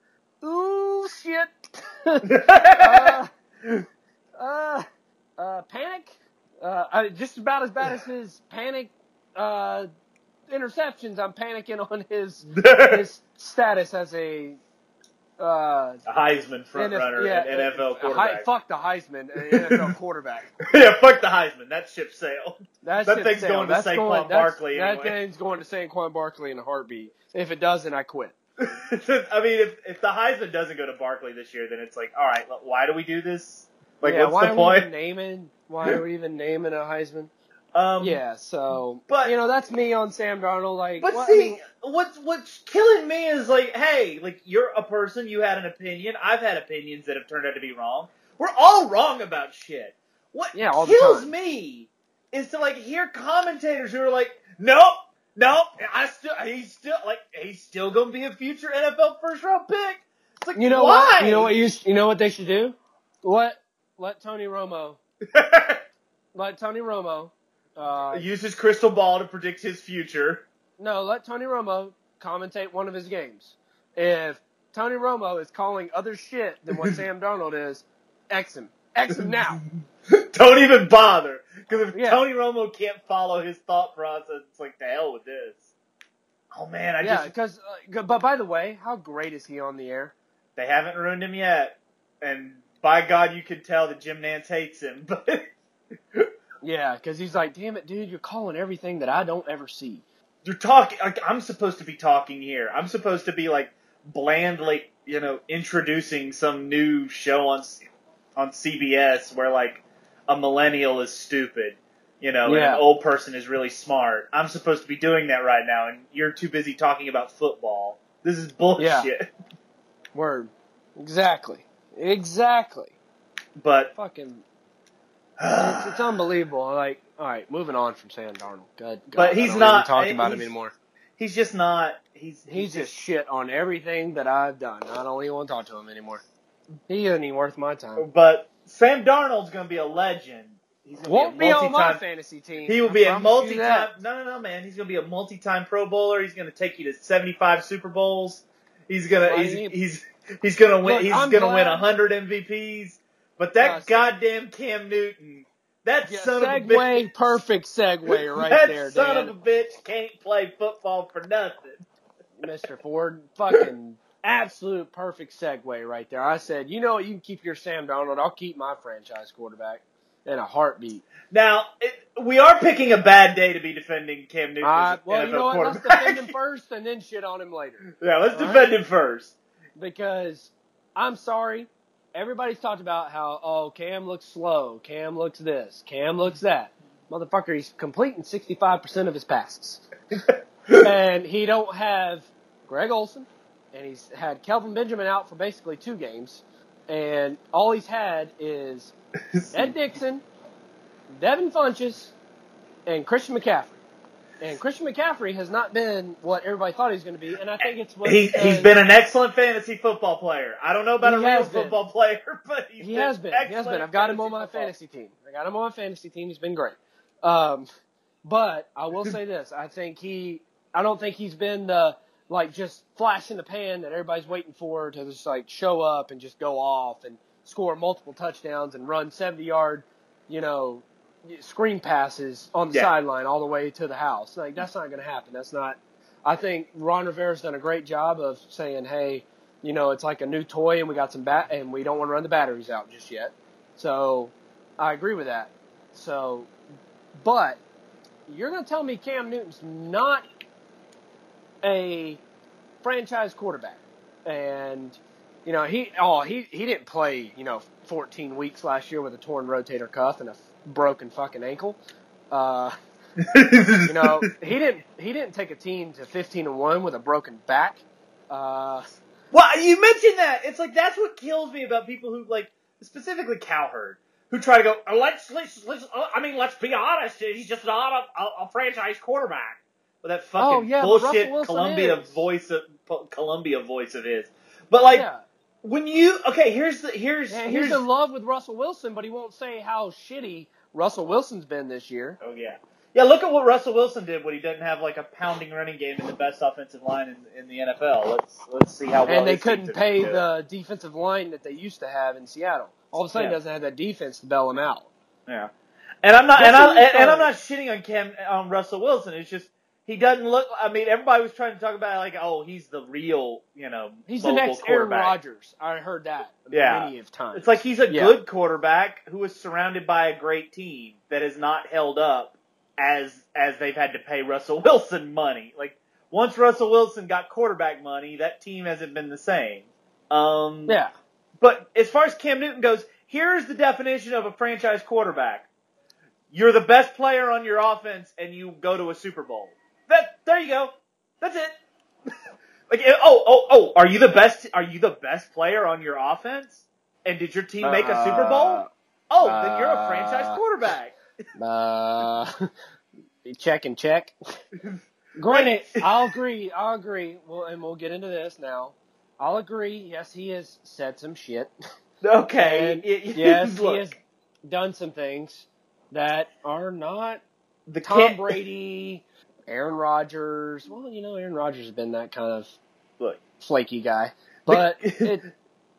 ooh shit, uh, uh, uh, panic, uh, I, just about as bad as his panic, uh, interceptions, I'm panicking on his his status as a uh, a Heisman front N F, runner yeah, and N F L He, quarterback. fuck the Heisman, an N F L quarterback. Yeah, fuck the Heisman. That ship sailed. That, that ship thing's sailed. going to that's Saquon going, Barkley That anyway. thing's going to Saquon Barkley in a heartbeat. If it doesn't, I quit. I mean, if if the Heisman doesn't go to Barkley this year, then it's like, all right, why do we do this? Like, yeah, what's why the are point? we even naming? Why are we even naming a Heisman? Um, Yeah, so but you know that's me on Sam Darnold. Like, But what, see, I mean, what's what's killing me is like, hey, like you're a person, you had an opinion. I've had opinions that have turned out to be wrong. We're all wrong about shit. What Yeah, all the kills time. me is to like hear commentators who are like, nope, nope, I still, he's still like, he's still gonna be a future N F L first round pick. It's like, you know why? what? You know what you you know what they should do? Let let Tony Romo let Tony Romo. Uh, Use his crystal ball to predict his future. no, let Tony Romo commentate one of his games. If Tony Romo is calling other shit than what Sam Darnold is, X him. X him now. Don't even bother. Because if Yeah. Tony Romo can't follow his thought process, it's like, the hell with this. Oh, man, I Yeah, just... because, uh, but by the way, how great is he on the air? They haven't ruined him yet. And by God, you can tell that Jim Nantz hates him. But Yeah, because he's like, damn it, dude, you're calling everything that I don't ever see. you're talking... Like, I'm supposed to be talking here. I'm supposed to be, like, blandly, you know, introducing some new show on on C B S where, like, a millennial is stupid. You know, and Yeah. an old person is really smart. I'm supposed to be doing that right now, and you're too busy talking about football. This is bullshit. Word. Exactly. Exactly. But Fucking, it's, it's unbelievable. Like, all right, moving on from Sam Darnold. Good. God, But I he's don't not- even talk about him he's- anymore. he's just not. He's He's just shit on everything that I've done. I don't even want to talk to him anymore. He isn't even worth my time. But Sam Darnold's going to be a legend. He's gonna Won't be, be a on my multi-time. fantasy team. He will I be a promise you multi-time. that. No, no, no, man. He's going to be a multi-time Pro Bowler. He's going to take you to seventy-five Super Bowls. He's going to. Why He's, do you- he's he's going to win. Look, he's I'm going to win glad- one hundred M V Ps. But that Uh, goddamn Cam Newton, that Yeah, son of a segue, bitch, perfect segue right that there, son Dan. of a bitch can't play football for nothing. Mister Ford, fucking absolute perfect segue right there. I said, you know what, you can keep your Sam Darnold. I'll keep my franchise quarterback in a heartbeat. Now, it, we are picking a bad day to be defending Cam Newton Uh, as an well, N F L you know what, let's quarterback. defend him first and then shit on him later. Yeah, let's All defend right? him first. Because, I'm sorry, everybody's talked about how, oh, Cam looks slow, Cam looks this, Cam looks that. Motherfucker, he's completing sixty-five percent of his passes. And he don't have Greg Olsen, and he's had Kelvin Benjamin out for basically two games, and all he's had is Ed Dixon, Devin Funchess, and Christian McCaffrey. And Christian McCaffrey has not been what everybody thought he was going to be, and I think it's what He, he's been an excellent fantasy football player. I don't know about He a real has been. football player, but he's He been has been. He has excellent been. I've got him on my football. fantasy team. I got him on my fantasy team. He's been great. Um, but I will say this: I think he. I don't think he's been the like just flash in the pan that everybody's waiting for to just like show up and just go off and score multiple touchdowns and run seventy yard, you know, screen passes on the Yeah. sideline all the way to the house. Like that's not going to happen. That's not. I think Ron Rivera's done a great job of saying, hey, you know, it's like a new toy and we got some bat and we don't want to run the batteries out just yet. So I agree with that. So, but you're going to tell me Cam Newton's not a franchise quarterback. And, you know, he, oh, he, he didn't play, you know, fourteen weeks last year with a torn rotator cuff and a broken fucking ankle. Uh, you know, he didn't, he didn't take a team to fifteen and one with a broken back. Uh, Well, you mentioned that. It's like that's what kills me about people who like, specifically Cowherd, who try to go. "Oh, let's let's let's. Uh, I mean, let's be honest. He's just not a, a, a franchise quarterback." With that fucking Oh, yeah, but bullshit Russell Wilson Columbia is. voice of Columbia voice of his. But like yeah. when you okay, here's the here's Yeah, here's he's in love with Russell Wilson, but he won't say how shitty Russell Wilson's been this year. oh yeah yeah. Look at what Russell Wilson did when he didn't have like a pounding running game and the best offensive line in, in the N F L. Let's let's see how well And they his team couldn't did. pay the defensive line that they used to have in Seattle. All of a sudden, Yeah. doesn't have that defense to bail him out. Yeah, and I'm not and, What's I, the- and, and I'm not shitting on Cam on Russell Wilson. It's just. he doesn't look. I mean, everybody was trying to talk about like, oh, he's the real, you know, He's the mobile next Aaron quarterback. Rodgers. I heard that Yeah. many of times. It's like he's a Yeah. good quarterback who is surrounded by a great team that is not held up as as they've had to pay Russell Wilson money. Like once Russell Wilson got quarterback money, that team hasn't been the same. Um, Yeah. But as far as Cam Newton goes, here's the definition of a franchise quarterback. You're the best player on your offense and you go to a Super Bowl. That there you go. That's it. Like oh oh oh, are you the best are you the best player on your offense? And did your team make a Super Bowl? Oh, uh, then you're a franchise quarterback. Uh check and check. Granted, I'll agree, I'll agree. Well, and we'll get into this now. I'll agree, yes, he has said some shit. Okay. And It, it, yes, look, he has done some things that are not the Tom can- Brady, Aaron Rodgers. Well, you know, Aaron Rodgers has been that kind of look, flaky guy. But the, it,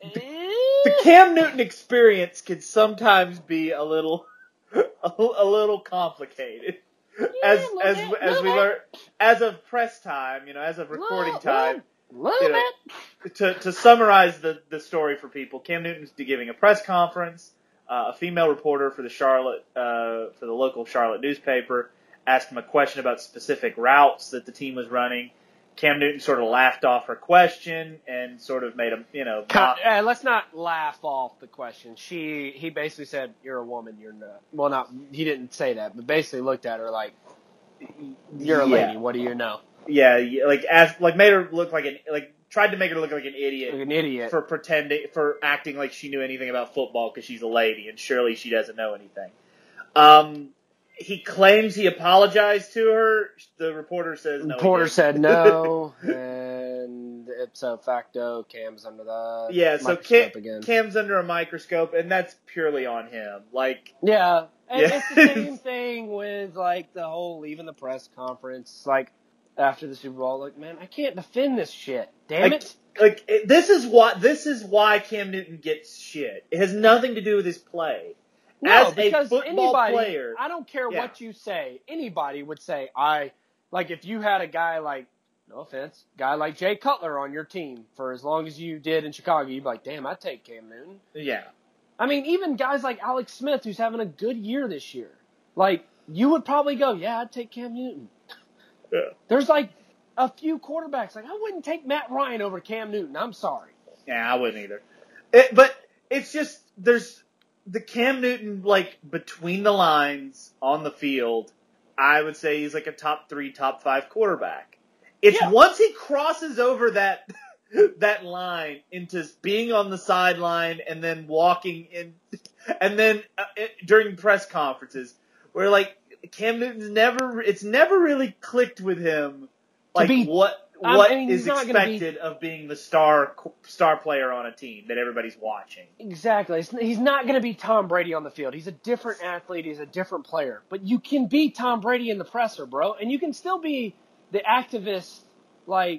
the Cam Newton experience can sometimes be a little a, a little complicated. Yeah, as little as bit, as little we bit. learn as of press time, you know, as of recording Little- time, little you know, bit. to to summarize the the story for people, Cam Newton's giving a press conference. Uh, a female reporter for the Charlotte uh, for the local Charlotte newspaper asked him a question about specific routes that the team was running. Cam Newton sort of laughed off her question and sort of made him, you know, Con- not, uh, let's not laugh off the question. She, he basically said, "You're a woman. You're not." Well, not he didn't say that, but basically looked at her like, "You're a Yeah. lady. What do you know?" yeah, yeah, like asked, like made her look like an like tried to make her look like an idiot. Like an idiot. For pretending, for acting like she knew anything about football because she's a lady, and surely she doesn't know anything. Um, he claims he apologized to her. The reporter says no. Reporter he didn't. said no, and ipso facto, Cam's under the Yeah, so Cam, microscope again. Cam's under a microscope, and that's purely on him. Like, Yeah, and Yeah. it's the same thing with like the whole leaving the press conference, like after the Super Bowl. Like, man, I can't defend this shit. Damn like, it! like it, this is why this is why Cam Newton gets shit. It has nothing to do with his play. No, As a because football anybody, player, I don't care Yeah. what you say. Anybody would say, I, like if you had a guy like, no offense, guy like Jay Cutler on your team for as long as you did in Chicago, you'd be like, damn, I'd take Cam Newton. yeah, I mean, even guys like Alex Smith, who's having a good year this year, like, you would probably go, yeah, I'd take Cam Newton. yeah. There's like a few quarterbacks, like, I wouldn't take Matt Ryan over Cam Newton. I'm sorry. Yeah, I wouldn't either. It, but it's just there's the Cam Newton like between the lines on the field. I would say he's like a top three, top five quarterback. It's Yeah. once he crosses over that that line into being on the sideline and then walking in, and then uh, it, during press conferences where like Cam Newton's never it's never really clicked with him like be- what. I What mean, is he's not gonna be- expected of being the star star player on a team that everybody's watching? Exactly. It's- He's not going to be Tom Brady on the field. He's a different athlete. He's a different player. But you can be Tom Brady in the presser, bro. And you can still be the activist, like,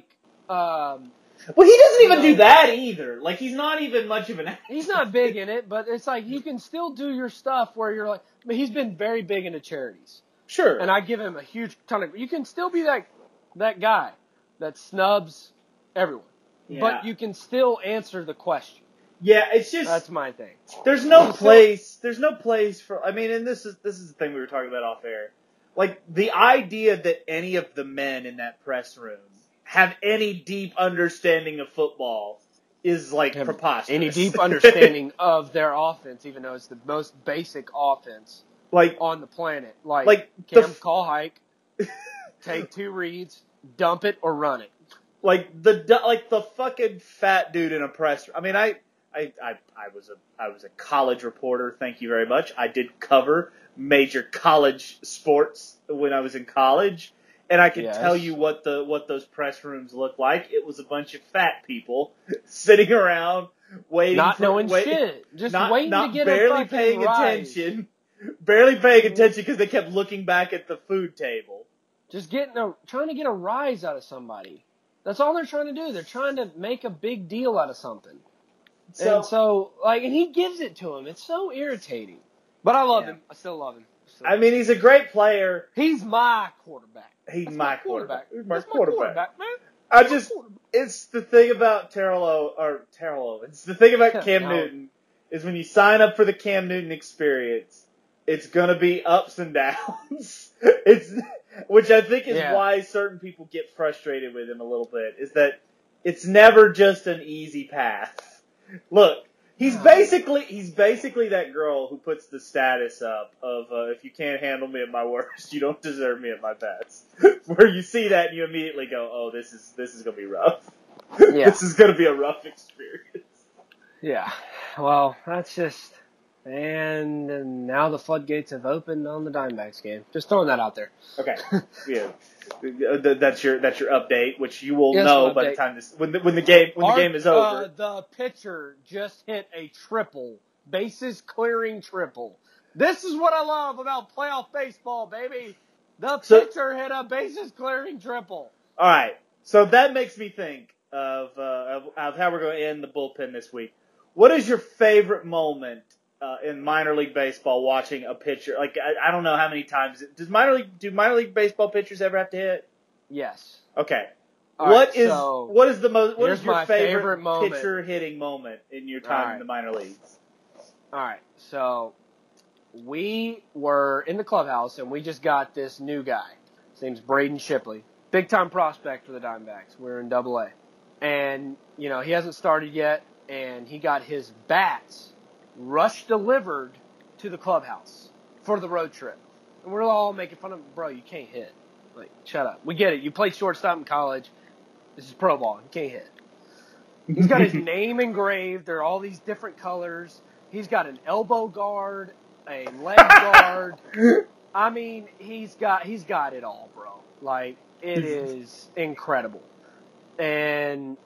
um, Well, he doesn't even No. do that either. Like, he's not even much of an. he's not big in it, but it's like you can still do your stuff where you're like, I mean, he's been very big into charities. Sure. And I give him a huge ton of, you can still be that, that guy that snubs everyone. Yeah. But you can still answer the question. Yeah, it's just That's my thing. there's no He's still- place. There's no place for. I mean, and this is this is the thing we were talking about off air. Like the idea that any of the men in that press room have any deep understanding of football is like Have preposterous. Any deep understanding of their offense, even though it's the most basic offense like on the planet. Like, Like, the Cam, f- call hike, take two reads, dump it, or run it. Like the like the fucking fat dude in a press. I mean, I, I I I was a I was a college reporter. Thank you very much. I did cover major college sports when I was in college, and I can Yes. tell you what the what those press rooms look like. It was a bunch of fat people sitting around waiting, Not for, knowing wait, shit. Just not, waiting not to get barely a fucking paying rise. attention, barely paying attention because they kept looking back at the food table. Just getting a, trying to get a rise out of somebody. That's all they're trying to do. They're trying to make a big deal out of something. So, and so, like, and he gives it to him. It's so irritating. But I love Yeah. him. I still love him. Still I mean, he's a great player. He's my quarterback. He's That's my, my quarterback. He's my That's quarterback. my quarterback, man. I That's my just, quarterback. it's the thing about Terrell, o- or Terrell Owens. The thing about Cam No. Newton is when you sign up for the Cam Newton experience, it's gonna be ups and downs. It's, which I think is Yeah. why certain people get frustrated with him a little bit, is that it's never just an easy path. Look, he's basically, he's basically that girl who puts the status up of, uh, if you can't handle me at my worst, you don't deserve me at my best. Where you see that and you immediately go, oh, this is, this is gonna be rough. Yeah. This is gonna be a rough experience. Yeah. Well, that's just, and, and now the floodgates have opened on the Diamondbacks game. Just throwing that out there. Okay. Yeah. That's your, that's your update, which you will Yes, know my by the update. time this, when the, when the game, when Our- the game is Uh, over. the pitcher just hit a triple, bases clearing triple. This is what I love about playoff baseball, baby. The So- pitcher hit a bases clearing triple. Alright. So that makes me think of, uh, of, of how we're going to end the bullpen this week. What is your favorite moment uh, in minor league baseball watching a pitcher? Like, I, I don't know how many times. Does minor league, do minor league baseball pitchers ever have to hit? Yes. Okay. All What right, is so what is the most what here's is your my favorite, favorite moment. pitcher hitting moment in your time All in right. the minor leagues? All right, so we were in the clubhouse, and we just got this new guy. His name's Braden Shipley. Big-time prospect for the Diamondbacks. We're in double A. And, you know, he hasn't started yet, and he got his bats rush delivered to the clubhouse for the road trip. And we're all making fun of him. Bro, you can't hit. Like, shut up. We get it. You played shortstop in college. This is pro ball. You can't hit. He's got his name engraved. There are all these different colors. He's got an elbow guard, a leg guard. I mean, he's got he's got it all, bro. Like, it is incredible. And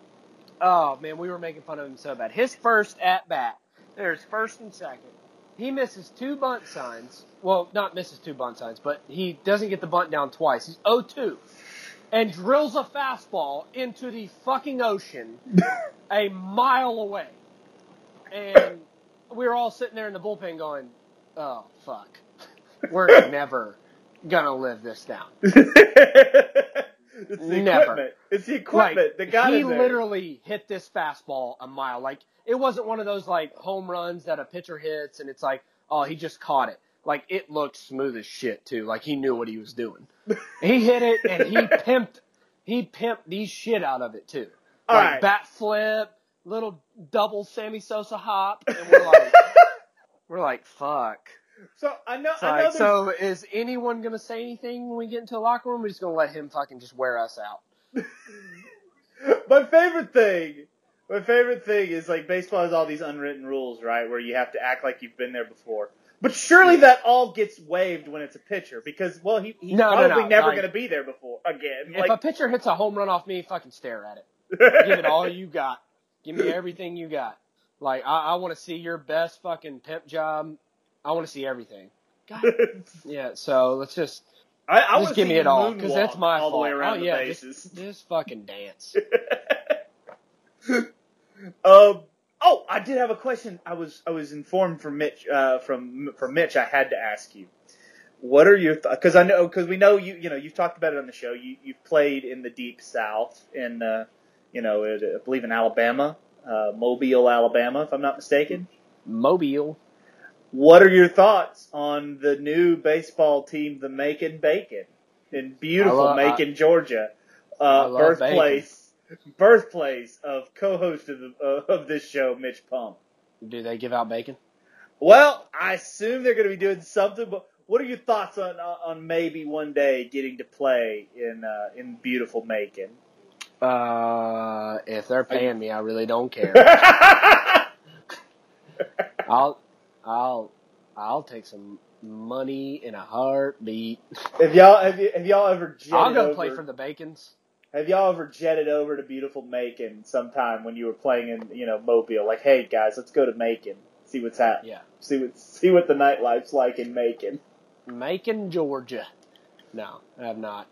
oh man, we were making fun of him so bad. His first at bat, there's first and second. He misses two bunt signs. Well, not misses two bunt signs, but he doesn't get the bunt down twice. He's oh two. And drills a fastball into the fucking ocean a mile away. And we were all sitting there in the bullpen going, oh, fuck. We're never going to live this down. It's the Never. equipment. It's the equipment Like, that got he in there. literally hit this fastball a mile. Like, it wasn't one of those, like, home runs that a pitcher hits and it's like, oh, he just caught it. Like, it looked smooth as shit, too. Like, he knew what he was doing. He hit it, and he pimped, he pimped the shit out of it, too. All Like, right. bat flip, little double Sammy Sosa hop, and we're like, we're like, fuck. So I know. It's I know. like, there's- so is anyone gonna say anything when we get into the locker room? We're just gonna let him fucking just wear us out. My favorite thing, my favorite thing is like baseball has all these unwritten rules, right? Where you have to act like you've been there before. But surely that all gets waived when it's a pitcher because, well, he, he's No, no, probably no, never like- going to be there before again. If a Like, pitcher hits a home run off me, fucking stare at it. Give it all you got. Give me everything you got. Like, I, I want to see your best fucking pimp job. I want to see everything. God. Yeah, so let's just I, I just wanna give see me you it all because moonwalk that's my all fault. the way around oh the yeah, bases. just, just fucking dance. um. Oh, I did have a question. I was I was informed from Mitch uh, from from Mitch. I had to ask you. What are your thoughts? Because I know because we know you you know you've talked about it on the show. You you've played in the deep south in uh, you know I believe in Alabama, uh, Mobile, Alabama, if I'm not mistaken. Mobile. What are your thoughts on the new baseball team, the Macon Bacon, in beautiful I lo- Macon, Georgia, I uh, love birthplace birthplace of co-host of the, uh, of this show, Mitch Pump? Do they give out bacon? Well, I assume they're going to be doing something, but what are your thoughts on on maybe one day getting to play in uh, in beautiful Macon? Uh, if they're paying me, I really don't care. I'll, I'll, I'll take some money in a heartbeat. Have y'all have, you, have y'all ever jetted I'll go over, play for the Bacons. Have y'all ever jetted over to beautiful Macon sometime when you were playing in you know Mobile? Like, hey guys, let's go to Macon, see what's happening. Yeah. See what see what the nightlife's like in Macon. Macon, Georgia. No, I have not.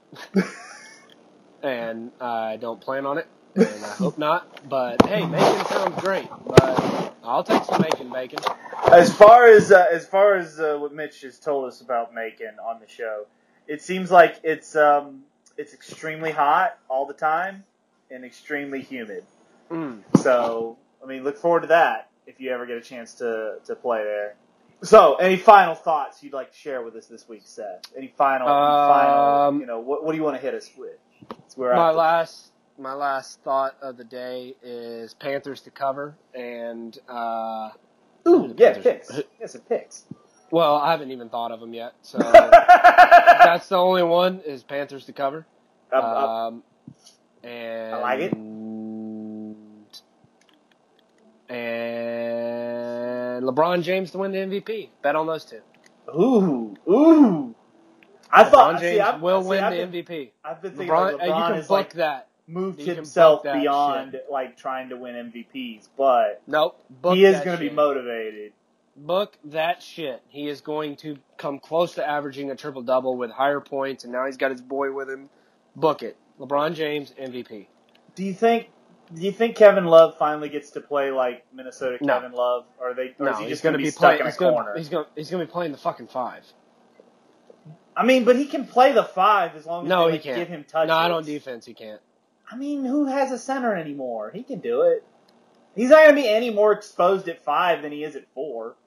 And I don't plan on it, and I hope not. But hey, Macon sounds great. But I'll take some Macon bacon. As far as uh, as far as uh, what Mitch has told us about Macon on the show, it seems like it's um, it's extremely hot all the time and extremely humid. Mm. So, I mean, look forward to that if you ever get a chance to, to play there. So, any final thoughts you'd like to share with us this week, Seth? Any final, Um, any final, you know, what, what do you want to hit us with? So we're My at the- last my last thought of the day is Panthers to cover, and uh, Ooh, yeah, Panthers- picks. Yeah, some picks. well, I haven't even thought of them yet, so that's the only one is Panthers to cover. Um, uh, Um, and I like it. And LeBron James to win the M V P. Bet on those two. ooh, ooh. I LeBron thought, James see, I've, will see, win I've the been, M V P. I've been thinking LeBron, like uh, you LeBron can is book like that. moved You can himself book that beyond shit. like trying to win M V Ps, but Nope. Book he is that going to be shit. motivated. Book that shit. He is going to come close to averaging a triple double with higher points, and now he's got his boy with him. Book it. LeBron James M V P. Do you think? Do you think Kevin Love finally gets to play like Minnesota No. Kevin Love, or are they? Or No, is he he's just going going to to be be stuck playing. in a He's going. corner? He's going. He's going to be playing the fucking five. I mean, but he can play the five as long as No, they he like, can't. give him touches. Not on defense. He can't. I mean, who has a center anymore? He can do it. He's not going to be any more exposed at five than he is at four.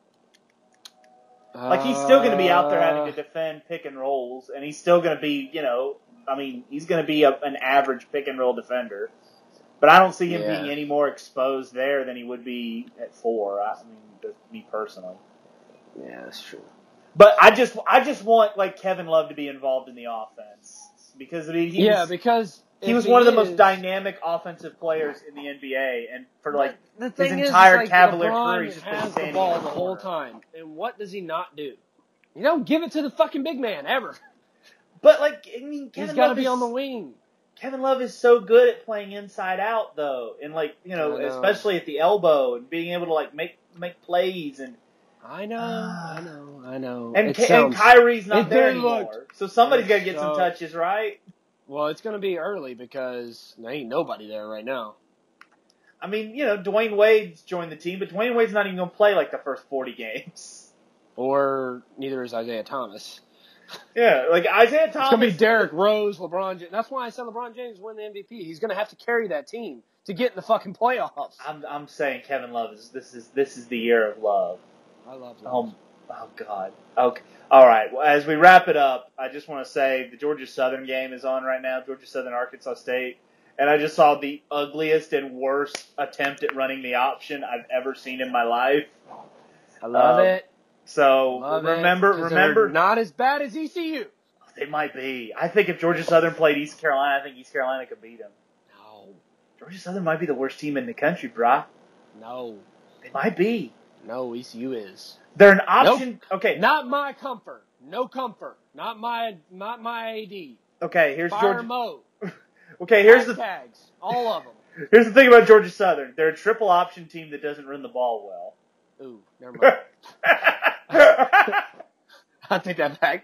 Like, he's still going to be out there having to defend pick and rolls, and he's still going to be, you know, I mean, he's going to be a, an average pick and roll defender. But I don't see him Yeah. being any more exposed there than he would be at four. I mean, just me personally. Yeah, that's true. But I just, I just want like Kevin Love to be involved in the offense because I mean, he Yeah, was, because he if was one of the most is- dynamic offensive players in the N B A, and for like the thing his is, entire is like Cavalier LeBron career, he's just been has the standing ball in the the whole corner. time, and what does he not do? You don't give it to the fucking big man ever. But like, I mean, Kevin He's got to Love be is, on the wing. Kevin Love is so good at playing inside out, though, and like you know, I know. especially at the elbow and being able to like make make plays and I know, I know, I know. and, It Ka- and sounds- Kyrie's not it there did anymore, look- so somebody's it got to get some so- touches, right? Well, it's going to be early because there ain't nobody there right now. I mean, you know, Dwayne Wade's joined the team, but Dwayne Wade's not even going to play like the first forty games. Or neither is Isaiah Thomas. Yeah, like Isaiah Thomas. It's going to be Derrick Rose, LeBron James. That's why I said LeBron James win the M V P. He's going to have to carry that team to get in the fucking playoffs. I'm I'm saying Kevin Love is this is this is the year of love. I love Oh, Love. oh God. Okay. All right. Well, as we wrap it up, I just want to say the Georgia Southern game is on right now. Georgia Southern, Arkansas State, and I just saw the ugliest and worst attempt at running the option I've ever seen in my life. I love Um, it. So Love remember, it, 'cause remember, they're not as bad as E C U. they might be. I think if Georgia Southern played East Carolina, I think East Carolina could beat them. No, Georgia Southern might be the worst team in the country, brah. no, They might be. no. E C U is They're an option. Okay. not my comfort. No comfort. Not my, not my A D. Okay. Here's Fire Georgia. Mo. Okay. Here's the Tags. All of them. here's the thing about Georgia Southern. They're a triple option team that doesn't run the ball well. Ooh, never mind. I take that back.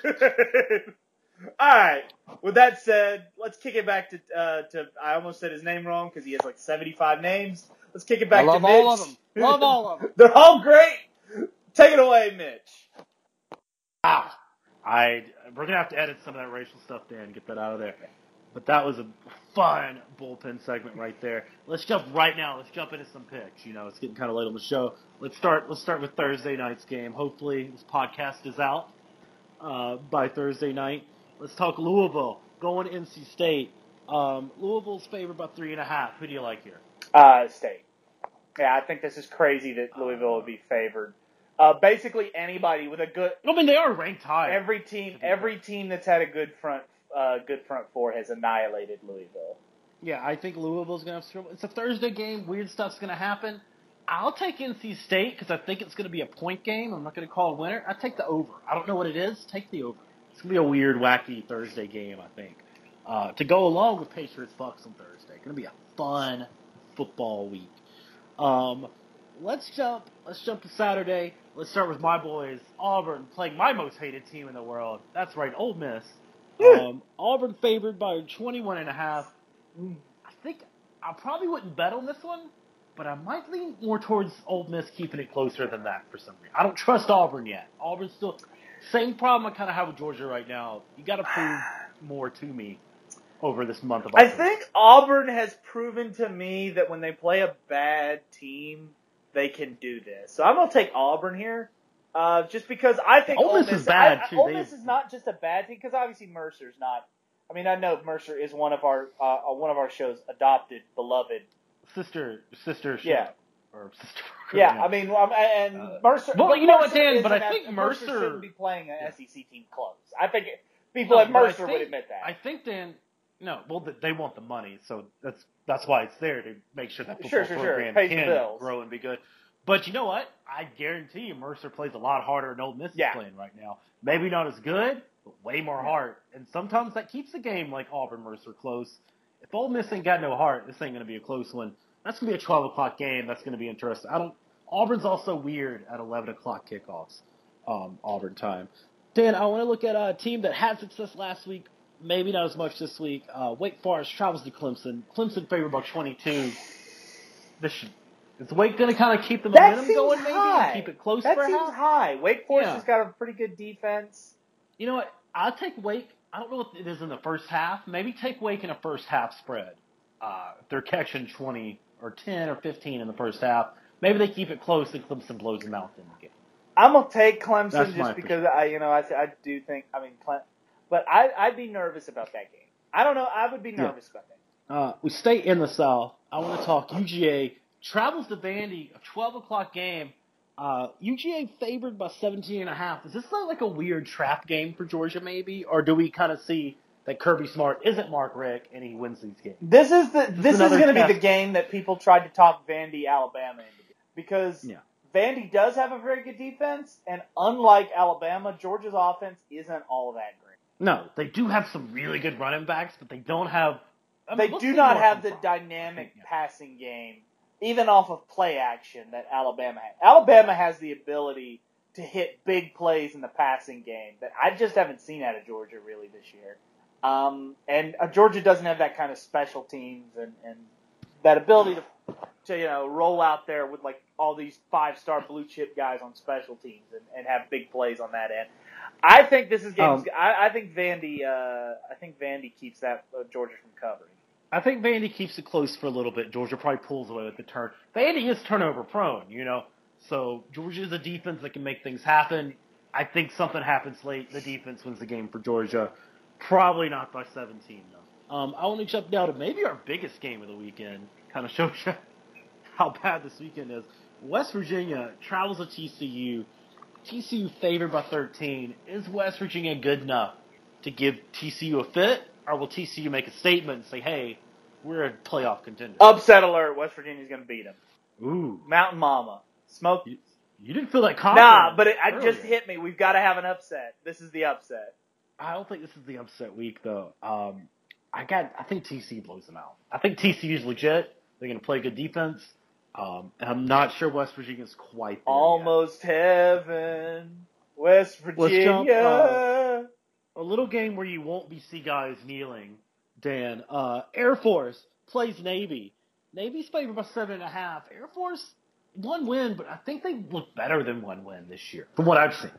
All right. With that said, let's kick it back to uh, to. I almost said his name wrong because he has like seveneighty-five names. Let's kick it back I love to Mitch. all of them. Love all of them. They're all great. Take it away, Mitch. Ah, I we're gonna have to edit some of that racial stuff there and get that out of there. But that was a fun bullpen segment right there. Let's jump right now. Let's jump into some picks. You know, it's getting kind of late on the show. Let's start. Let's start with Thursday night's game. Hopefully, this podcast is out uh, by Thursday night. Let's talk Louisville going to N C State. Um, Louisville's favored by three and a half. Who do you like here? Uh, State. Yeah, I think this is crazy that Louisville would be favored. Uh, basically, anybody with a good I mean, they are ranked high. every team, every team that's had a good front, uh, good front four has annihilated Louisville. Yeah, I think Louisville's going to have trouble. It's a Thursday game. Weird stuff's going to happen. I'll take N C State because I think it's going to be a point game. I'm not going to call a winner. I take the over. I don't know what it is. Take the over. It's going to be a weird, wacky Thursday game, I think. Uh, to go along with Patriots Bucks on Thursday. Going to be a fun football week. Um, let's jump. Let's jump to Saturday. Let's start with my boys, Auburn, playing my most hated team in the world. That's right, Ole Miss. Um, Auburn favored by twenty-one and a half. I think I probably wouldn't bet on this one, but I might lean more towards Ole Miss keeping it closer than that for some reason. I don't trust Auburn yet. Auburn's still Same problem I kind of have with Georgia right now. You got to prove more to me over this month of I October. think Auburn has proven to me that when they play a bad team, they can do this. So I'm going to take Auburn here, uh, just because I think Ole Ole Miss Miss is bad, I, too. Ole They- Miss is not just a bad team, because obviously Mercer's not. I mean, I know Mercer is one of our uh, one of our show's adopted, beloved. Sister, sister, ship, Yeah. or sister. Yeah, program. I mean, um, and Uh, Mercer. well, but you know what, Mercer Dan, isn't but I at- think Mercer Mercer- shouldn't be playing an Yeah. S E C team close. I think people No, at but I Mercer would think- admit that. I think Dan. No, well, th- they want the money, so that's that's why it's there to make sure that football Sure, sure, sure. program Pays the can bills. grow and be good. But you know what? I guarantee you, Mercer plays a lot harder than Ole Miss Yeah. is playing right now. Maybe not as good, but way more Yeah. heart. And sometimes that keeps a game like Auburn Mercer close. If Ole Miss ain't got no heart, this ain't going to be a close one. That's going to be a twelve o'clock game. That's going to be interesting. I don't. Auburn's also weird at eleven o'clock kickoffs, um, Auburn time. Dan, I want to look at a team that had success last week. Maybe not as much this week. Uh, Wake Forest travels to Clemson. Clemson favored by twenty-two. This should, is Wake going to kind of keep the That momentum seems going, maybe, high. and keep it close That for a seems half? high. Wake Forest Yeah. has got a pretty good defense. You know what? I'll take Wake. I don't know what it is in the first half. Maybe take Wake in a first half spread. Uh, if they're catching twenty or ten or fifteen in the first half, maybe they keep it close and Clemson blows them out in the game. I'm gonna take Clemson That's my just because I, you know, I, I do think. I mean, Cle- but I, I'd be nervous about that game. I don't know. I would be Yeah. nervous about that. Uh, we stay in the South. I want to talk U G A. Travels to Vandy, a twelve o'clock game. Uh, U G A favored by seventeen and a half. Is this not like a weird trap game for Georgia, maybe? Or do we kind of see that Kirby Smart isn't Mark Rick and he wins these games? This is the this is another going to be test. the game that people tried to talk Vandy, Alabama into, because Yeah. Vandy does have a very good defense, and unlike Alabama, Georgia's offense isn't all that great. No, they do have some really good running backs, but they don't have. I mean, They we'll do see not more have from the Fromm. dynamic Yeah. passing game, even off of play action, that Alabama has. Alabama has the ability to hit big plays in the passing game that I just haven't seen out of Georgia really this year. Um, and uh, Georgia doesn't have that kind of special teams and, and that ability to, to, you know, roll out there with like all these five-star blue chip guys on special teams and, and have big plays on that end. I think this is games. Um, I, I think Vandy. Uh, I think Vandy keeps that uh, Georgia from covering. I think Vandy keeps it close for a little bit. Georgia probably pulls away with the turn. Vandy is turnover prone, you know. So Georgia is a defense that can make things happen. I think something happens late. The defense wins the game for Georgia. Probably not by seventeen, though. Um, I want to jump down to maybe our biggest game of the weekend. Kind of shows you how bad this weekend is. West Virginia travels to T C U. T C U favored by thirteen. Is West Virginia good enough to give T C U a fit? Or will T C U make a statement and say, hey, we're a playoff contender? Upset alert! West Virginia's going to beat them. Ooh. Mountain Mama, smoke. You, you didn't feel that confident. Nah, but it, it earlier. just hit me. We've got to have an upset. This is the upset. I don't think this is the upset week, though. Um, I got. I think T C U blows them out. I think T C U's legit. They're going to play good defense. Um, and I'm not sure West Virginia's quite there Almost heaven, West Let's Virginia. jump, uh, A little game where you won't be see guys kneeling, Dan. Uh, Air Force plays Navy. Navy's favored by seven and a half. Air Force, one win, but I think they look better than one win this year, from what I've seen.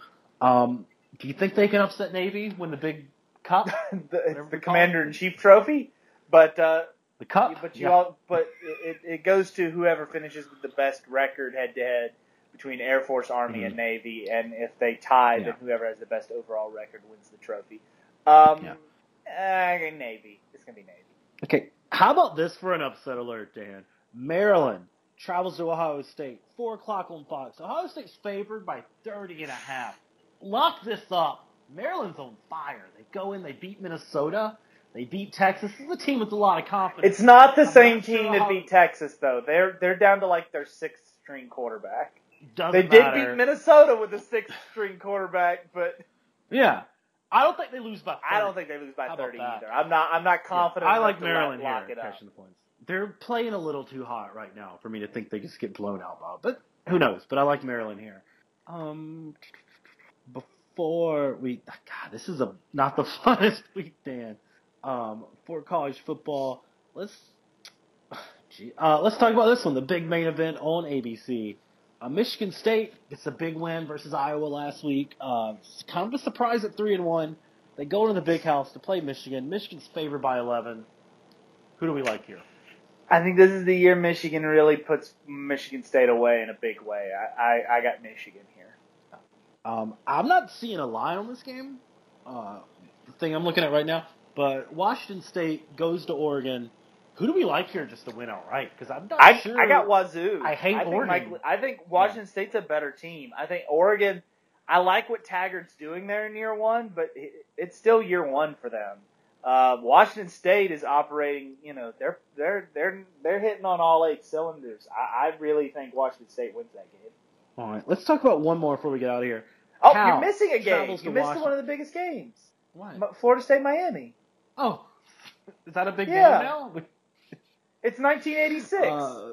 Um, do you think they can upset Navy, win the big cup? the, Whatever it's the we call it. Commander in Chief trophy, but uh, The cup? but you Yeah. all, but it, it goes to whoever finishes with the best record head to head between Air Force, Army, Mhm. and Navy, and if they tie, Yeah. then whoever has the best overall record wins the trophy. Um, Yeah. eh, Navy. It's gonna be Navy. Okay, how about this for an upset alert, Dan? Maryland travels to Ohio State, four o'clock on Fox. Ohio State's favored by thirty and a half. Lock this up. Maryland's on fire. They go in, they beat Minnesota, they beat Texas. This is a team with a lot of confidence. It's not the I'm same not sure team that how- beat Texas though. They're they're down to like their sixth string quarterback. Doesn't They did matter. beat Minnesota with a sixth string quarterback, but Yeah. I don't think they lose by thirty. I don't think they lose by How about thirty that? either. I'm not I'm not confident. Yeah, I enough like to Maryland lock, lock here it up. catching the points. They're playing a little too hot right now for me to think they just get blown out by. But who knows? But I like Maryland here. Um, before we, God, this is a not the funnest week, Dan. Um, for college football, let's, gee, uh, let's talk about this one. The big main event on A B C. Uh, Michigan State gets a big win versus Iowa last week. Uh, it's kind of a surprise at three and one. They go to the Big House to play Michigan. Michigan's favored by eleven. Who do we like here? I think this is the year Michigan really puts Michigan State away in a big way. I, I, I got Michigan here. Um, I'm not seeing a line on this game. Uh, the thing I'm looking at right now, but Washington State goes to Oregon. Who do we like here just to win outright? Because I'm not I, sure. I got Wazoo. I hate I think Oregon. Mike, I think Washington yeah. State's a better team. I think Oregon. I like what Taggart's doing there in year one, but it's still year one for them. Uh, Washington State is operating. You know, they're they're they're they're hitting on all eight cylinders. I, I really think Washington State wins that game. All right, let's talk about one more before we get out of here. Oh, Cal you're missing a game. You missed Washington. one of the biggest games. What? Florida State Miami. Oh, is that a big yeah. game now? It's nineteen eighty-six. Uh,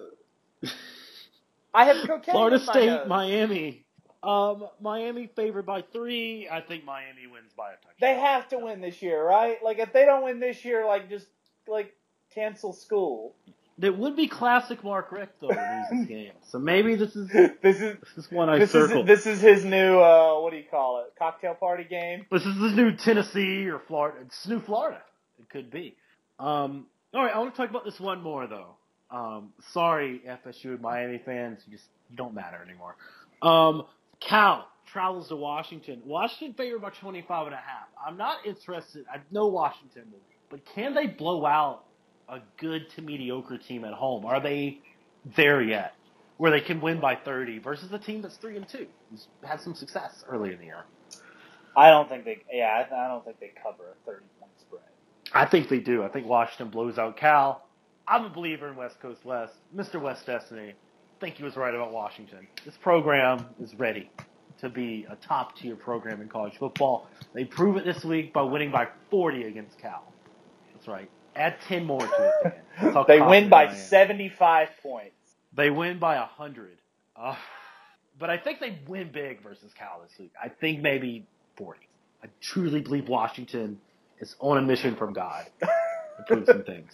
I have cocaine. Florida in my State, nose. Miami. Um, Miami favored by three. I think Miami wins by a touchdown. They have to win this year, right? Like if they don't win this year, like just like cancel school. It would be classic Mark Richt though to lose this game. So maybe this is this is this is one I this circled. is this is his new uh, what do you call it? Cocktail party game. This is the new Tennessee or Florida. It's new Florida. It could be. Um, all right, I want to talk about this one more though. Um, sorry, F S U and Miami fans, you just you don't matter anymore. Um, Cal travels to Washington. Washington favored by twenty-five and a half. I'm not interested. I know Washington will, but can they blow out a good to mediocre team at home? Are they there yet, where they can win by thirty versus a team that's three and two, who's had some success early in the year? I don't think they. Yeah, I, I don't think they cover a thirty point spread. I think they do. I think Washington blows out Cal. I'm a believer in West Coast West. Mister West Destiny. I think he was right about Washington. This program is ready to be a top-tier program in college football. They prove it this week by winning by forty against Cal. That's right. Add ten more to it, Dan. That's how They win confident by I am. seventy-five points. They win by one hundred. Uh, but I think they win big versus Cal this week. I think maybe forty. I truly believe Washington is on a mission from God to prove some things.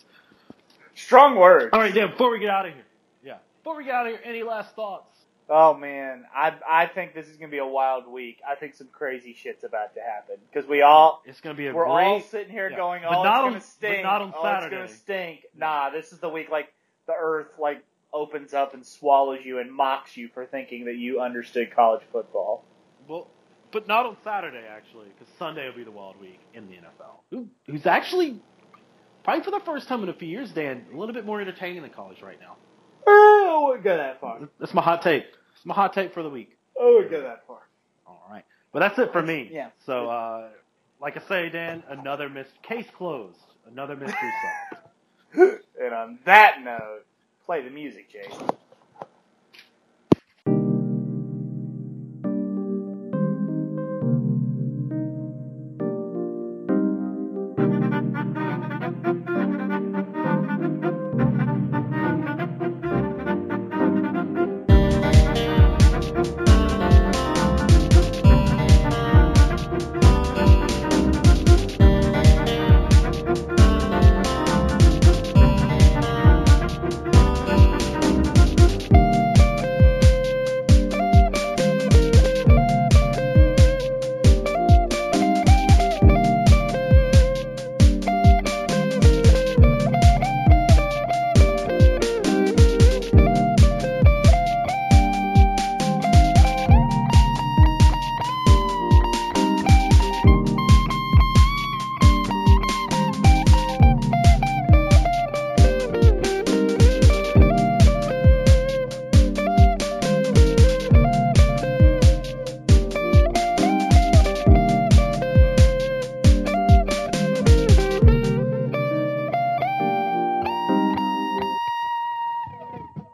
Strong words. All right, Dan, before we get out of here. Yeah. Before we get out of here, any last thoughts? Oh man, I I think this is gonna be a wild week. I think some crazy shit's about to happen because we all It's going to be a we're great, all sitting here yeah. going, But oh, not it's on- gonna stink. but not on oh, Saturday. it's gonna stink. Nah, this is the week like the earth like opens up and swallows you and mocks you for thinking that you understood college football. Well, but not on Saturday, actually, because Sunday will be the wild week in the N F L. Who, who's actually, probably for the first time in a few years, Dan, a little bit more entertaining than college right now. Oh, I wouldn't go that far. That's my hot take. It's my hot take for the week. I wouldn't go that far. All right. But that's it for me. Yeah. So, uh, like I say, Dan, another mis- case closed. Another mystery solved. And on that note, play the music, Jason.